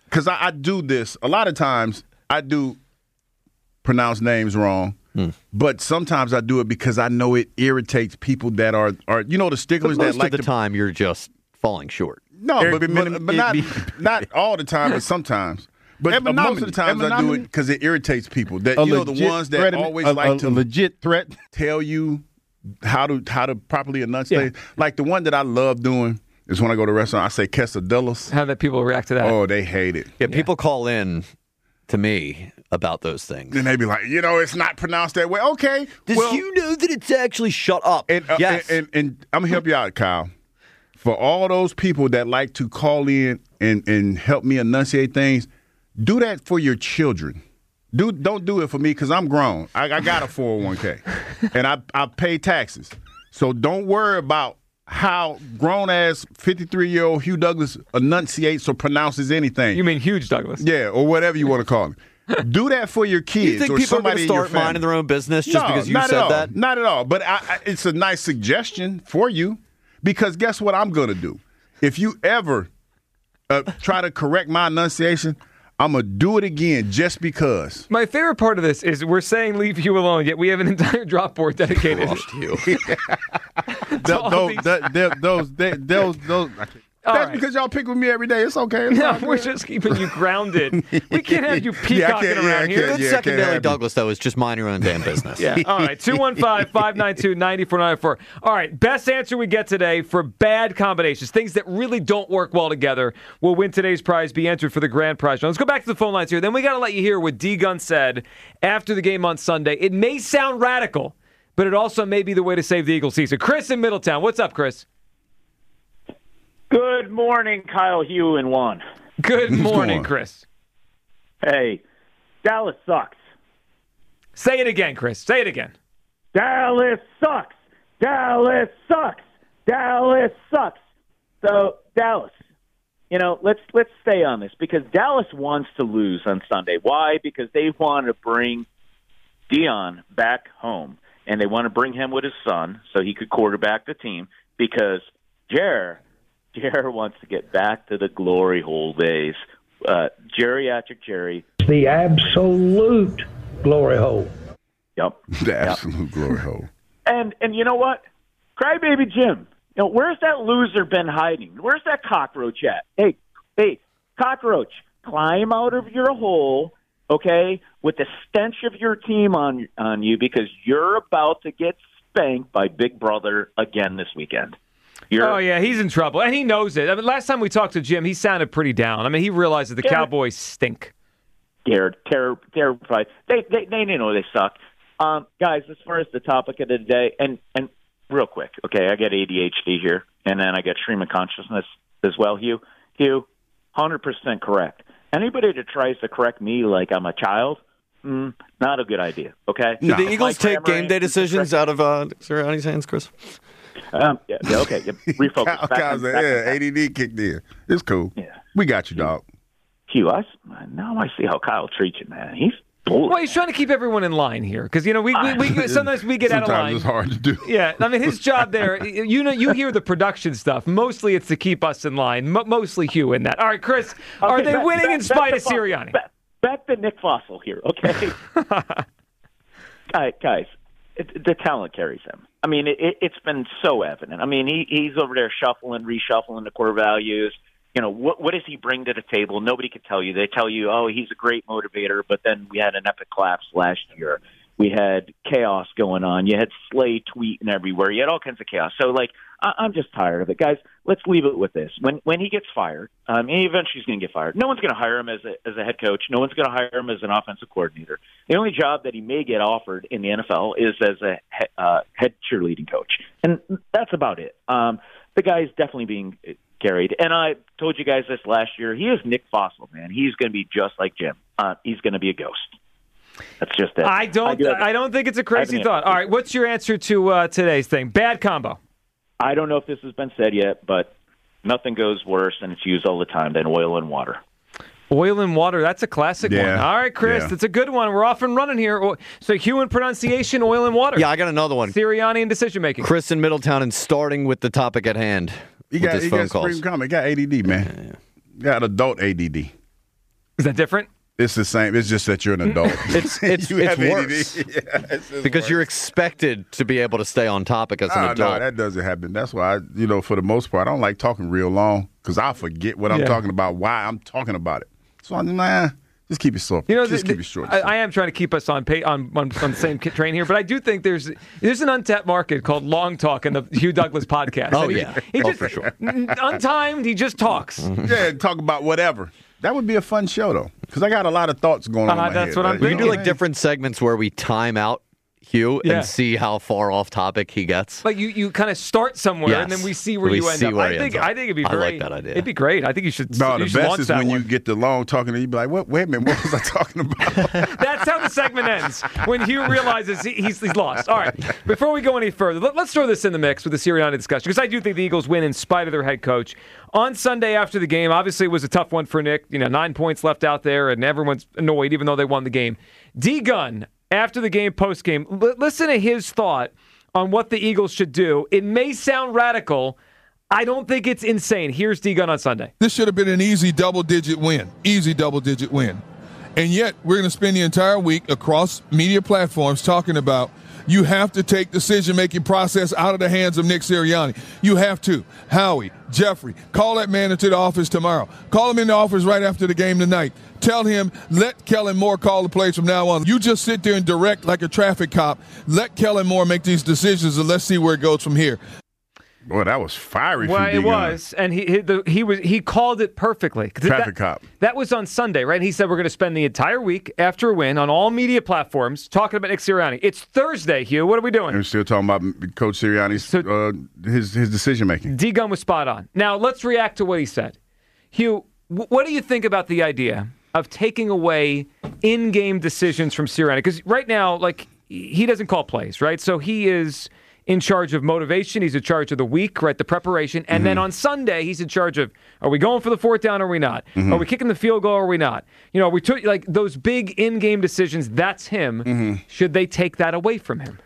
because I, I do this a lot of times. I do pronounce names wrong, hmm. but sometimes I do it because I know it irritates people that are are you know the sticklers but most that like of the to, time you're just falling short. No, Eric, but, but, but not not all the time, but sometimes. But uh, most of the times I do it because it irritates people. That a you know the ones that always a, like a, to a legit threat tell you how to how to properly enunciate. Yeah. Like the one that I love doing is when I go to a restaurant, I say quesadillas. How that people react to that? Oh, they hate it. Yeah, people yeah. call in to me about those things. And they be like, you know, it's not pronounced that way. Okay. Does well, you know that it's actually shut up? And, uh, yes. And, and, and I'm going to help you out, Kyle. For all those people that like to call in and, and help me enunciate things, do that for your children. Do, don't do it for me because I'm grown. I, I got a four oh one k and I, I pay taxes. So don't worry about how grown-ass fifty-three-year-old Hugh Douglas enunciates or pronounces anything. You mean Huge Douglas? Yeah, or whatever you want to call him. Do that for your kids. You think or people are going somebody to start in your minding their own business just no, because you not said at all. that? Not at all. But I, I, it's a nice suggestion for you because guess what I'm going to do? If you ever uh, try to correct my enunciation, I'm going to do it again just because. My favorite part of this is we're saying leave you alone, yet we have an entire drop board dedicated to you. those, those, those, those, those. That's right. because y'all pick with me every day. It's okay. It's no, we're just keeping you grounded. We can't have you peacocking yeah, around yeah, here. Good yeah, secondary Douglas, though, is just mind your own damn business. Yeah. All right. two one five, five nine two, nine four nine four. All right. Best answer we get today for bad combinations, things that really don't work well together, will win today's prize, be entered for the grand prize. Now, let's go back to the phone lines here. Then we got to let you hear what D Gun said after the game on Sunday. It may sound radical, but it also may be the way to save the Eagles season. Chris in Middletown. What's up, Chris? Good morning, Kyle, Hugh, and Juan. Good morning, Chris. Hey, Dallas sucks. Say it again, Chris. Say it again. Dallas sucks. Dallas sucks. Dallas sucks. So, Dallas, you know, let's let's stay on this because Dallas wants to lose on Sunday. Why? Because they want to bring Dion back home, and they want to bring him with his son so he could quarterback the team because Jer Jer wants to get back to the glory hole days. Uh, geriatric Jerry. The absolute glory hole. Yep. The absolute yep. glory hole. And and you know what? Crybaby Jim. You know, where's that loser been hiding? Where's that cockroach at? Hey, hey, cockroach, climb out of your hole, okay, with the stench of your team on on you because you're about to get spanked by Big Brother again this weekend. You're, oh, yeah, he's in trouble, and he knows it. I mean, last time we talked to Jim, he sounded pretty down. I mean, he realized that the Cowboys stink. Scared, terror, terrified. They, they, they, they know they suck. Um, guys, as far as the topic of the day, and, and real quick, okay, I get A D H D here, and then I get stream of consciousness as well, Hugh. Hugh, one hundred percent correct. Anybody that tries to correct me like I'm a child, mm, not a good idea, okay? Did no. the Eagles take game day decisions out of uh, Sirianni's hands, Chris? Um, yeah, yeah, okay. Yeah, refocus. Kyle, Kyle's like, yeah, A D D kicked in. It's cool. Yeah. We got you, dog. Hugh, I, now I see how Kyle treats you, man. He's bully. Well, he's trying to keep everyone in line here because, you know, we, we, we sometimes we get sometimes out of line. It's hard to do. Yeah, I mean, his job there, you know, you hear the production stuff. Mostly it's to keep us in line. M- mostly Hugh in that. All right, Chris, okay, are they back, winning back, in spite of back Sirianni? Back, back to Nick Fossil here, okay? guys, guys, it, the talent carries him. I mean, it, it's been so evident. I mean, he, he's over there shuffling, reshuffling the core values. You know, what what does he bring to the table? Nobody could tell you. They tell you, oh, he's a great motivator, but then we had an epic collapse last year. We had chaos going on. You had Slay tweeting everywhere. You had all kinds of chaos. So, like, I, I'm just tired of it. Guys, let's leave it with this. When when he gets fired, um, and eventually he's going to get fired, no one's going to hire him as a, as a head coach. No one's going to hire him as an offensive coordinator. The only job that he may get offered in the N F L is as a he, uh, head cheerleading coach. And that's about it. Um, the guy is definitely being carried. And I told you guys this last year. He is Nick Fossil, man. He's going to be just like Jim. Uh, he's going to be a ghost. That's just it. I don't. I, do I don't think it's a crazy thought. All right, what's your answer to uh, today's thing? Bad combo. I don't know if this has been said yet, but nothing goes worse, and it's used all the time, than oil and water. Oil and water. That's a classic yeah. one. All right, Chris, yeah. that's a good one. We're off and running here. So Hugh in pronunciation, oil and water. Yeah, I got another one. Sirianni in decision making. Chris in Middletown, and starting with the topic at hand. You got, you got Supreme Comment. You got A D D, man. Yeah, yeah. You got adult A D D. Is that different? It's the same. It's just that you're an adult. It's it's, You it's have A D D. worse Yeah, it's just because worse. you're expected to be able to stay on topic as an Ah, adult. No, that doesn't happen. That's why, I, you know, for the most part, I don't like talking real long because I forget what I'm Yeah. talking about, why I'm talking about it. So I'm nah, just keep it short. You know, just the, keep it short. I, I am trying to keep us on, pay, on on on the same train here, but I do think there's there's an untapped market called long talk in the Hugh Douglas podcast. Oh, And he, yeah. he Oh, just, for sure. n- untimed. He just talks. Yeah, talk about whatever. That would be a fun show though, because I got a lot of thoughts going on. Uh-huh, in my that's head. what I'm You We know can do what like I mean? different segments where we time out Hugh Yeah. and see how far off topic he gets. Like you, you kind of start somewhere and Yes. then we see where We you end see up. where I he think ends up. I think it'd be I like great. that idea. It'd be great. I think you should. No, you the should best launch is that when one. you get the long talking and you be like, "What? Wait a minute, what was I talking about?" That's how the segment ends. When Hugh realizes he, he's, he's lost. All right. Before we go any further, let, let's throw this in the mix with the Sirianni discussion because I do think the Eagles win in spite of their head coach. On Sunday after the game, obviously it was a tough one for Nick. You know, nine points left out there, and everyone's annoyed even though they won the game. D. Gunn, after the game, post game, l- listen to his thought on what the Eagles should do. It may sound radical. I don't think it's insane. Here's D. Gunn on Sunday. This should have been an easy double-digit win. Easy double-digit win. And yet, we're going to spend the entire week across media platforms talking about you have to take decision-making process out of the hands of Nick Sirianni. You have to. Howie, Jeffrey, call that man into the office tomorrow. Call him in the office right after the game tonight. Tell him, let Kellen Moore call the plays from now on. You just sit there and direct like a traffic cop. Let Kellen Moore make these decisions, and let's see where it goes from here. Boy, that was fiery. Well, from it D. Gunn. was, and he he, the, he was he called it perfectly. 'Cause Traffic that, cop. That was on Sunday, right? And he said we're going to spend the entire week after a win on all media platforms talking about Nick Sirianni. It's Thursday, Hugh. What are we doing? And we're still talking about Coach Sirianni's So- uh, his his decision making. D. Gunn was spot on. Now let's react to what he said. Hugh, w- what do you think about the idea of taking away in-game decisions from Sirianni? Because right now, like he doesn't call plays, right? So he is in charge of motivation. He's in charge of the week, right? The preparation. And Mm-hmm. then on Sunday, he's in charge of, are we going for the fourth down or are we not? Mm-hmm. Are we kicking the field goal or are we not? You know, we took like those big in-game decisions. That's him. Mm-hmm. Should they take that away from him?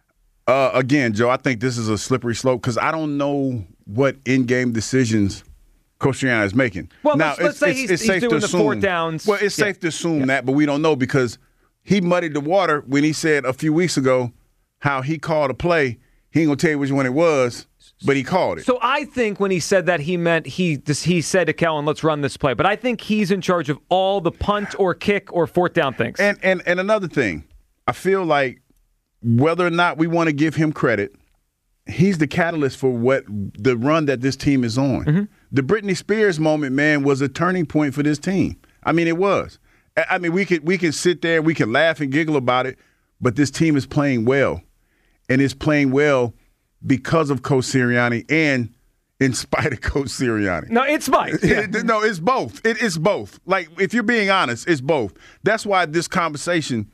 Uh, again, Joe, I think this is a slippery slope because I don't know what in-game decisions Coach Sirianni is making. Well, now, let's- let's it's, say it's, he's- it's he's safe to doing the assume, fourth downs. Well, it's Yeah. safe to assume that, but we don't know because he muddied the water when he said a few weeks ago how he called a play. He ain't gonna tell you which one it was, but he called it. So I think when he said that, he meant he this, he said to Kellen, let's run this play. But I think he's in charge of all the punt or kick or fourth down things. And and and another thing, I feel like whether or not we want to give him credit, he's the catalyst for what the run that this team is on. Mm-hmm. The Britney Spears moment, man, was a turning point for this team. I mean, it was. I I mean, we could we can sit there, we can laugh and giggle about it, but this team is playing well, and it's playing well because of Coach Sirianni and in spite of Coach Sirianni. No, it's Mike. Yeah. It- no, it's both. It, it's both. Like, if you're being honest, it's both. That's why this conversation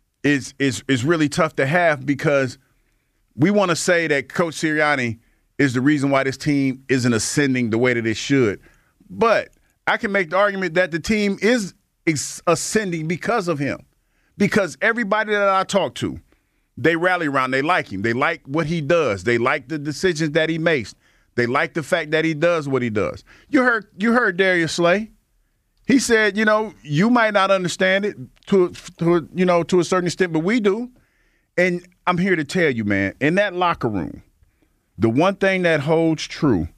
is is is really tough to have because we want to say that Coach Sirianni is the reason why this team isn't ascending the way that it should. But I can make the argument that the team is ex- ascending because of him. Because everybody that I talk to, they rally around. They like him. They like what he does. They like the decisions that he makes. They like the fact that he does what he does. You heard you heard Darius Slay. He said, you know, you might not understand it to, to you know, to a certain extent, but we do. And I'm here to tell you, man, in that locker room, the one thing that holds true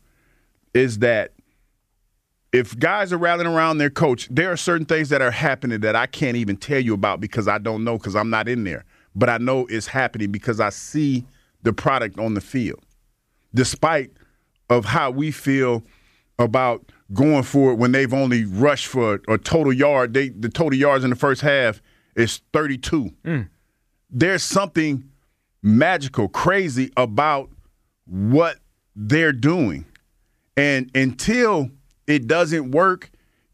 is that if guys are rallying around their coach, there are certain things that are happening that I can't even tell you about because I don't know because I'm not in there. But I know it's happening because I see the product on the field. Despite of how we feel about going for it when they've only rushed for a total yard, they the total yards in the first half is thirty-two. Mm. There's something magical, crazy about what they're doing. And until it doesn't work,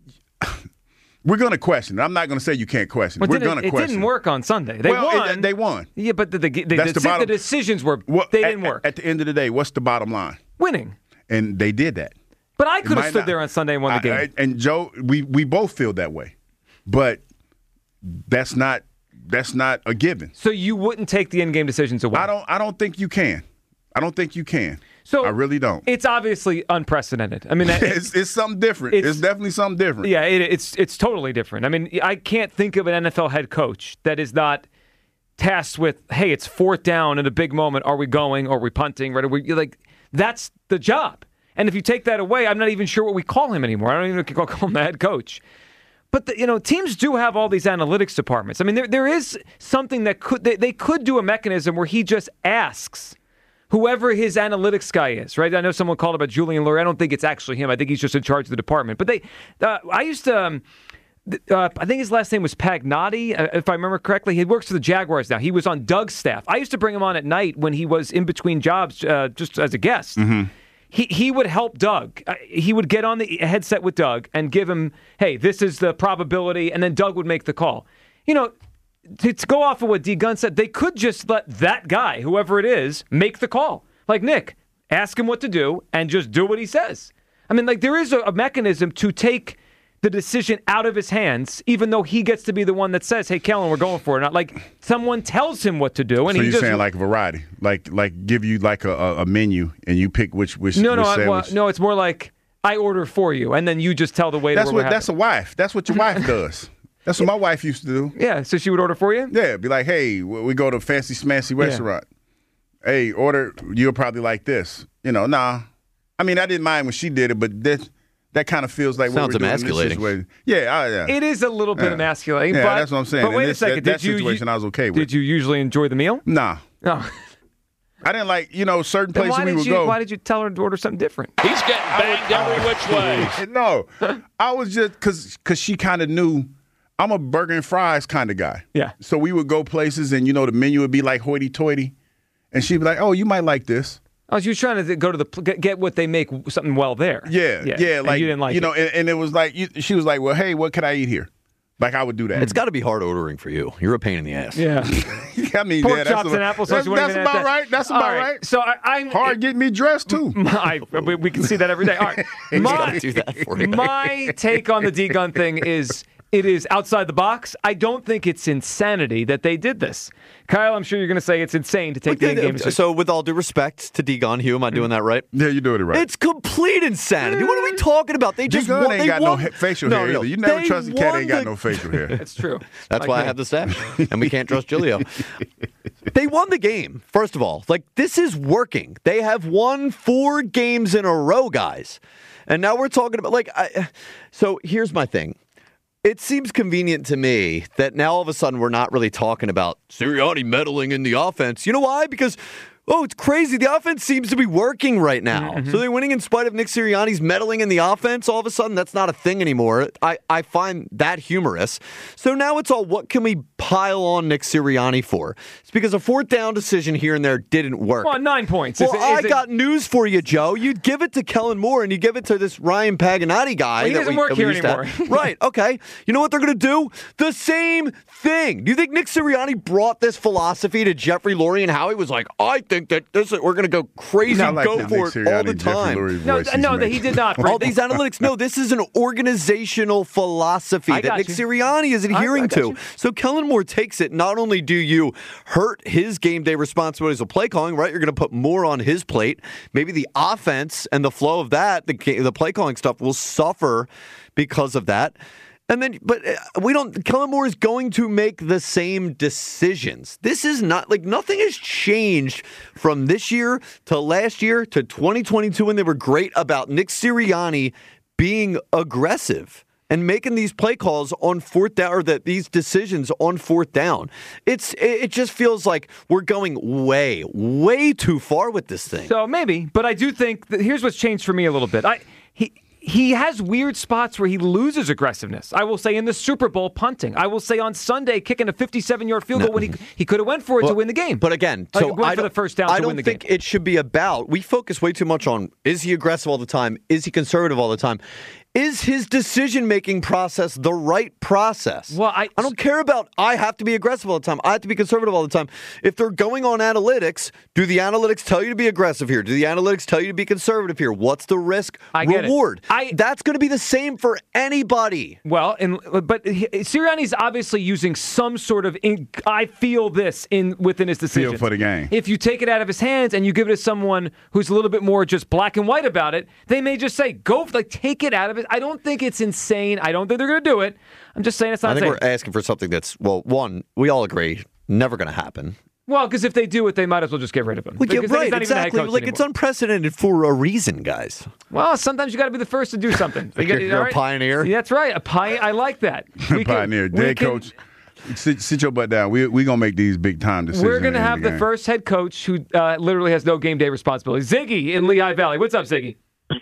we're going to question it. I'm not going to say you can't question it. But We're did it, going to it question didn't work on Sunday. They well, won. It, they won. Yeah, but the, the, the, That's the, the bottom- the decisions were, Well, they at- didn't work. At the end of the day, what's the bottom line? Winning. And they did that. But I could have might stood not- there on Sunday and won the I- game. I- and Joe, we we both feel that way, but that's not that's not a given. So you wouldn't take the in-game decisions away? I don't I don't think you can. I don't think you can. So I really don't. It's obviously unprecedented. I mean, it's, it's something different. It's, it's definitely something different. Yeah, it, it's it's totally different. I mean, I can't think of an N F L head coach that is not tasked with, hey, it's fourth down in a big moment. Are we going? Or are we punting? Right? Are we, like, that's the job. And if you take that away, I'm not even sure what we call him anymore. I don't even call him the head coach. But, the, you know, teams do have all these analytics departments. I mean, there there is something that could they, they could do a mechanism where he just asks whoever his analytics guy is, right? I know someone called about Julian Lurie. I don't think it's actually him. I think he's just in charge of the department. But they, uh, I used to, um, uh, I think his last name was Pagnotti, uh, if I remember correctly. He works for the Jaguars now. He was on Doug's staff. I used to bring him on at night when he was in between jobs, uh, just as a guest. Mm-hmm. He he would help Doug. Uh, he would get on the headset with Doug and give him, hey, this is the probability, and then Doug would make the call. You know, to, to go off of what D. Gunn said, they could just let that guy, whoever it is, make the call. Like, Nick, ask him what to do and just do what he says. I mean, like, there is a, a mechanism to take the decision out of his hands, even though he gets to be the one that says, hey, Kellen, we're going for it. Not like someone tells him what to do. And so he you're just, saying like variety, like like give you like a, a menu and you pick which which. No, which no, I, well, sandwich. no. It's more like I order for you, and then you just tell the waiter. That's where what. we're That's a wife. That's what your wife does. That's what my wife used to do. Yeah, so she would order for you? Yeah, be like, hey, we go to a fancy smancy restaurant. Yeah. Hey, order. You'll probably like this. You know, nah. I mean, I didn't mind when she did it, but that that kind of feels like sounds what we're emasculating. Doing in this situation. Yeah, I, yeah. It is a little bit yeah. emasculating. Yeah, but, that's what I'm saying. But wait in a this, second. That, did that you, situation you, I was okay with. Did you usually enjoy the meal? Nah. No. I didn't like, you know, certain Then places why we did would you, go. Why did you tell her to order something different? He's getting banged every which way. No, I was just because because she kind of knew I'm a burger and fries kind of guy. Yeah. So we would go places and, you know, the menu would be like hoity-toity. And she'd be like, oh, you might like this. Oh, so you were trying to go to the get, get what they make something well there. Yeah, yeah. yeah and like you didn't like you know, it. and, and it was like you, she was like, well, hey, what can I eat here? Like I would do that. It's got to be hard ordering for you. You're a pain in the ass. Yeah. I mean, pork yeah, chops that's and applesauce. That's, you that's even about that. right. That's All about right. right. So I, I'm hard getting me dressed too. My, we, we can see that every day. All right. My, do that for you. my take on the D-Gun thing is it is outside the box. I don't think it's insanity that they did this. Kyle, I'm sure you're going to say it's insane to take the in-game. So, with all due respect to D-Gun, Hugh, am I doing that right? Yeah, you're doing it right. It's complete insanity. What are we talking about? They just D-Gun won, ain't they got won, no facial no, hair no, either. You never they trust a cat won ain't got the, no facial hair. It's true. That's like why me. I have the staff, and we can't trust Giulio. They won the game, first of all. Like, this is working. They have won four games in a row, guys. And now we're talking about, like, I, so here's my thing. It seems convenient to me that now all of a sudden we're not really talking about Sirianni meddling in the offense. You know why? Because, oh, it's crazy. The offense seems to be working right now. Mm-hmm. So they're winning in spite of Nick Sirianni's meddling in the offense. All of a sudden, that's not a thing anymore. I, I find that humorous. So now it's all, what can we pile on Nick Sirianni for? It's because a fourth down decision here and there didn't work. Well, nine points. Well, is it, I is got it... news for you, Joe. You'd give it to Kellen Moore and you give it to this Ryan Paganotti guy. Well, he that doesn't we, work that we here used to anymore. have. Right, okay. You know what they're going to do? The same thing. Do you think Nick Sirianni brought this philosophy to Jeffrey Lurie and how he was like, I think that this is, we're going to go crazy, Not like go Nick for it Sirianni, all the Jeffrey time. Lurie No, voice he's no, that he making. did not. All these analytics, no, this is an organizational philosophy I that got Nick you. Sirianni is adhering I got to. you. So Kellen Moore takes it. Not only do you hurt his game day responsibilities of play calling, right? You're going to put more on his plate. Maybe the offense and the flow of that, the the play calling stuff will suffer because of that. And then, but we don't, Kellen Moore is going to make the same decisions. This is not, like, nothing has changed from this year to last year to twenty twenty-two when they were great about Nick Sirianni being aggressive and making these play calls on fourth down, or that these decisions on fourth down. It's, it just feels like we're going way, way too far with this thing. So maybe, but I do think that here's what's changed for me a little bit. I he. He has weird spots where he loses aggressiveness. I will say in the Super Bowl punting. I will say on Sunday kicking a fifty-seven-yard field goal no. when he he could have went for it well, to win the game. But again, like, so went I for don't, the first down I to don't win the think game. it should be about. We focus way too much on is he aggressive all the time? Is he conservative all the time? Is his decision-making process the right process? Well, I, I don't care about I have to be aggressive all the time. I have to be conservative all the time. If they're going on analytics, do the analytics tell you to be aggressive here? Do the analytics tell you to be conservative here? What's the risk I get reward? It. I, That's going to be the same for anybody. Well, and but Sirianni's obviously using some sort of in, I feel this in within his decision. Feel for the game. If you take it out of his hands and you give it to someone who's a little bit more just black and white about it, they may just say, "Go, like take it out of it." I don't think it's insane. I don't think they're going to do it. I'm just saying it's not I think insane. we're asking for something that's, well, one, we all agree, never going to happen. Well, because if they do it, they might as well just get rid of him. Like, yeah, because right, he's not even the head exactly. coach Like, anymore. it's unprecedented for a reason, guys. Well, sometimes you got to be the first to do something. You You're, got, you're all a right? pioneer. Yeah, that's right. A pioneer. I like that. We can- Pioneer, we dead can- coach. Sit, sit your butt down. We're we going to make these big time decisions. We're going to in have the, game. first head coach who uh, literally has no game day responsibility. Ziggy in Lehigh Valley. What's up, Ziggy?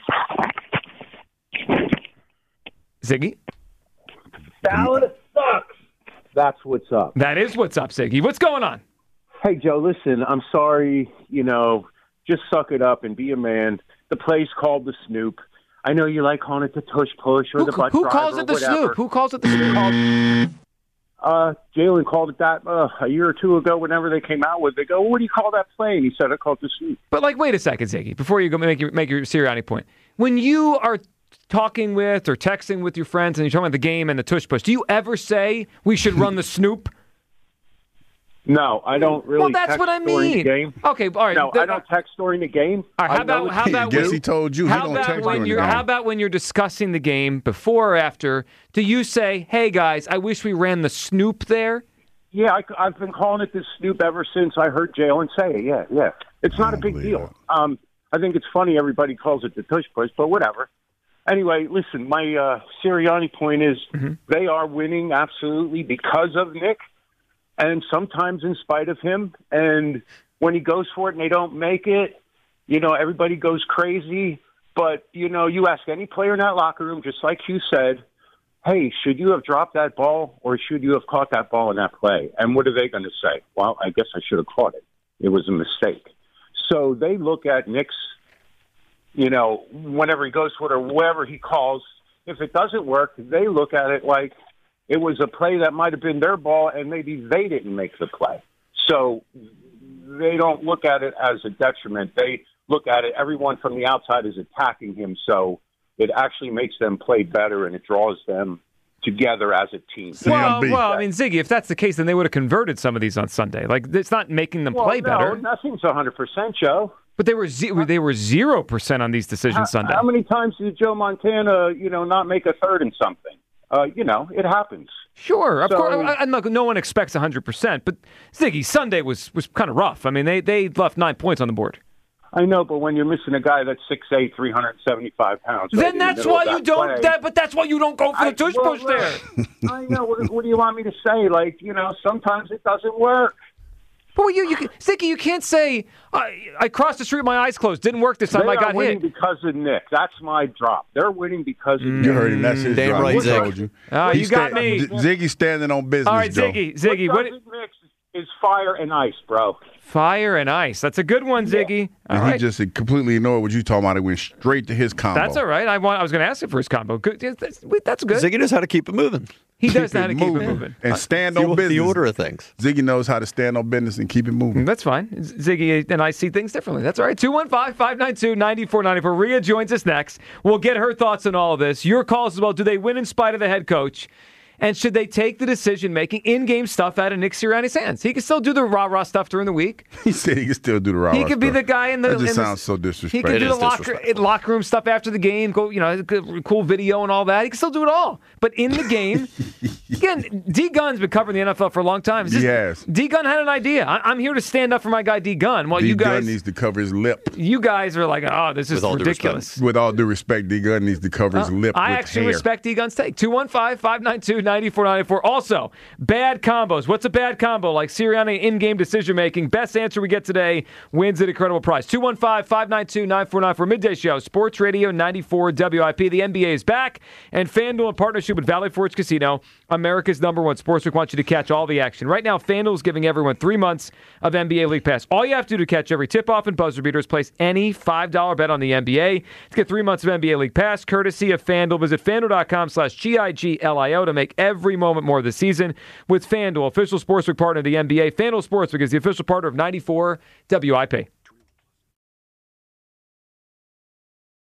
Ziggy? Dallas sucks. That's what's up. That is what's up, Ziggy. What's going on? Hey, Joe, listen, I'm sorry. You know, just suck it up and be a man. The play's called the Snoop. I know you like calling it the tush push or Who, the butt who driver calls or it the whatever. Snoop? Who calls it the Snoop? Uh, Jalen called it that uh, a year or two ago whenever they came out with it. They go, what do you call that play? And he said, I call it the Snoop. But, like, wait a second, Ziggy, before you go make your, make your Sirianni point. When you are talking with or texting with your friends and you're talking about the game and the tush push, do you ever say we should run the Snoop? No, I don't really Well, that's text what I during the mean. game. Okay, all right. No, th- I don't text during the game. All right, how I know about how it's- about Guess when, he told you he how don't about text when during the you're game. how about when you're discussing the game before or after? Do you say, "Hey guys, I wish we ran the Snoop there"? Yeah, I, I've been calling it the Snoop ever since I heard Jalen say it. Yeah, yeah. It's not a big deal. Um, I think it's funny everybody calls it the tush push, but whatever. Anyway, listen, my uh, Sirianni point is Mm-hmm. they are winning absolutely because of Nick, and sometimes in spite of him. And when he goes for it and they don't make it, you know, everybody goes crazy. But, you know, you ask any player in that locker room, just like you said, hey, should you have dropped that ball or should you have caught that ball in that play? And what are they going to say? Well, I guess I should have caught it. It was a mistake. So they look at Nick's, you know, whenever he goes for it or wherever he calls, if it doesn't work, they look at it like it was a play that might have been their ball and maybe they didn't make the play. So they don't look at it as a detriment. They look at it, everyone from the outside is attacking him, so it actually makes them play better and it draws them together as a team. Well, well, I mean, Ziggy, if that's the case, then they would have converted some of these on Sunday. Like, it's not making them well, play no, better. Nothing's one hundred percent, Joe. But they were ze- they were zero percent on these decisions How, Sunday. how many times did Joe Montana, you know, not make a third in something? Uh, you know, it happens. Sure, of So- course. I, I, look, no one expects one hundred percent, but Ziggy, Sunday was, was kind of rough. I mean, they, they left nine points on the board. I know, but when you're missing a guy that's six eight, three hundred seventy-five pounds, right Then in the that's middle why of you that don't. play- That, but that's why you don't go for the I- tush well, push look, there. I know. What, what do you want me to say? Like, you know, sometimes it doesn't work. But you, you, Ziggy, you can't say I, I crossed the street with my eyes closed. Didn't work this time. They I got are winning hit. because of Nick. That's my drop. They're winning because of Nick. You heard him. That's his Damn job. right, He Zig. told you. Ah, He you got sta- me. Z- Ziggy's standing on business, All right, Joe. Ziggy, Ziggy, what what? doesn't mix is fire and ice, bro. Fire and ice. That's a good one, Ziggy. All And right. he just completely ignored what you talking about. It went straight to his combo. That's all right. I want. I was going to ask him for his combo. Good. yeah, That's, that's good. Ziggy knows how to keep it moving. He does Keep know how to it keep it moving. moving. And stand The, on business. the order of things. Ziggy knows how to stand on business and keep it moving. That's fine. Ziggy and I see things differently. That's all right. two one five, five nine two, nine four nine four. Rhea joins us next. We'll get her thoughts on all of this. Your calls as well. Do they win in spite of the head coach? And should they take the decision-making, in-game stuff out of Nick Sirianni's hands? He can still do the rah-rah stuff during the week. He said he can still do the rah-rah He could be stuff. the guy in the. That just in the- sounds so He disrespectful. can It do the is locker, disrespectful. locker room stuff after the game. Go, you know, good, cool video and all that. He can still do it all. But in the game, again, D Gunn's been covering the N F L for a long time. It's just- Yes. D Gunn had an idea. I, I'm here to stand up for my guy D Gunn. Well, D you Gunn guys, needs to cover his lip. you guys are like, oh, this is With all due ridiculous. With all due respect, D Gunn needs to cover his Uh, lip I with actually hair. respect D Gunn's take. two one five, five nine two, ninety-four ninety-four. Also, bad combos. What's a bad combo? Like Sirianni in-game decision-making. Best answer we get today wins an incredible prize. two one five, five nine two, nine four nine four. Midday Show. Sports Radio ninety-four W I P. The N B A is back, and FanDuel, in partnership with Valley Forge Casino, America's number one sportsbook, wants you to catch all the action. Right now, FanDuel is giving everyone three months of N B A League Pass. All you have to do to catch every tip-off and buzzer beater is place any five dollar bet on the N B A. To get three months of N B A League Pass, courtesy of FanDuel. Visit FanDuel.com slash G I G L I O to make every moment more of the season with FanDuel, official sportsbook partner of the N B A. FanDuel Sportsbook is the official partner of ninety-four W I P.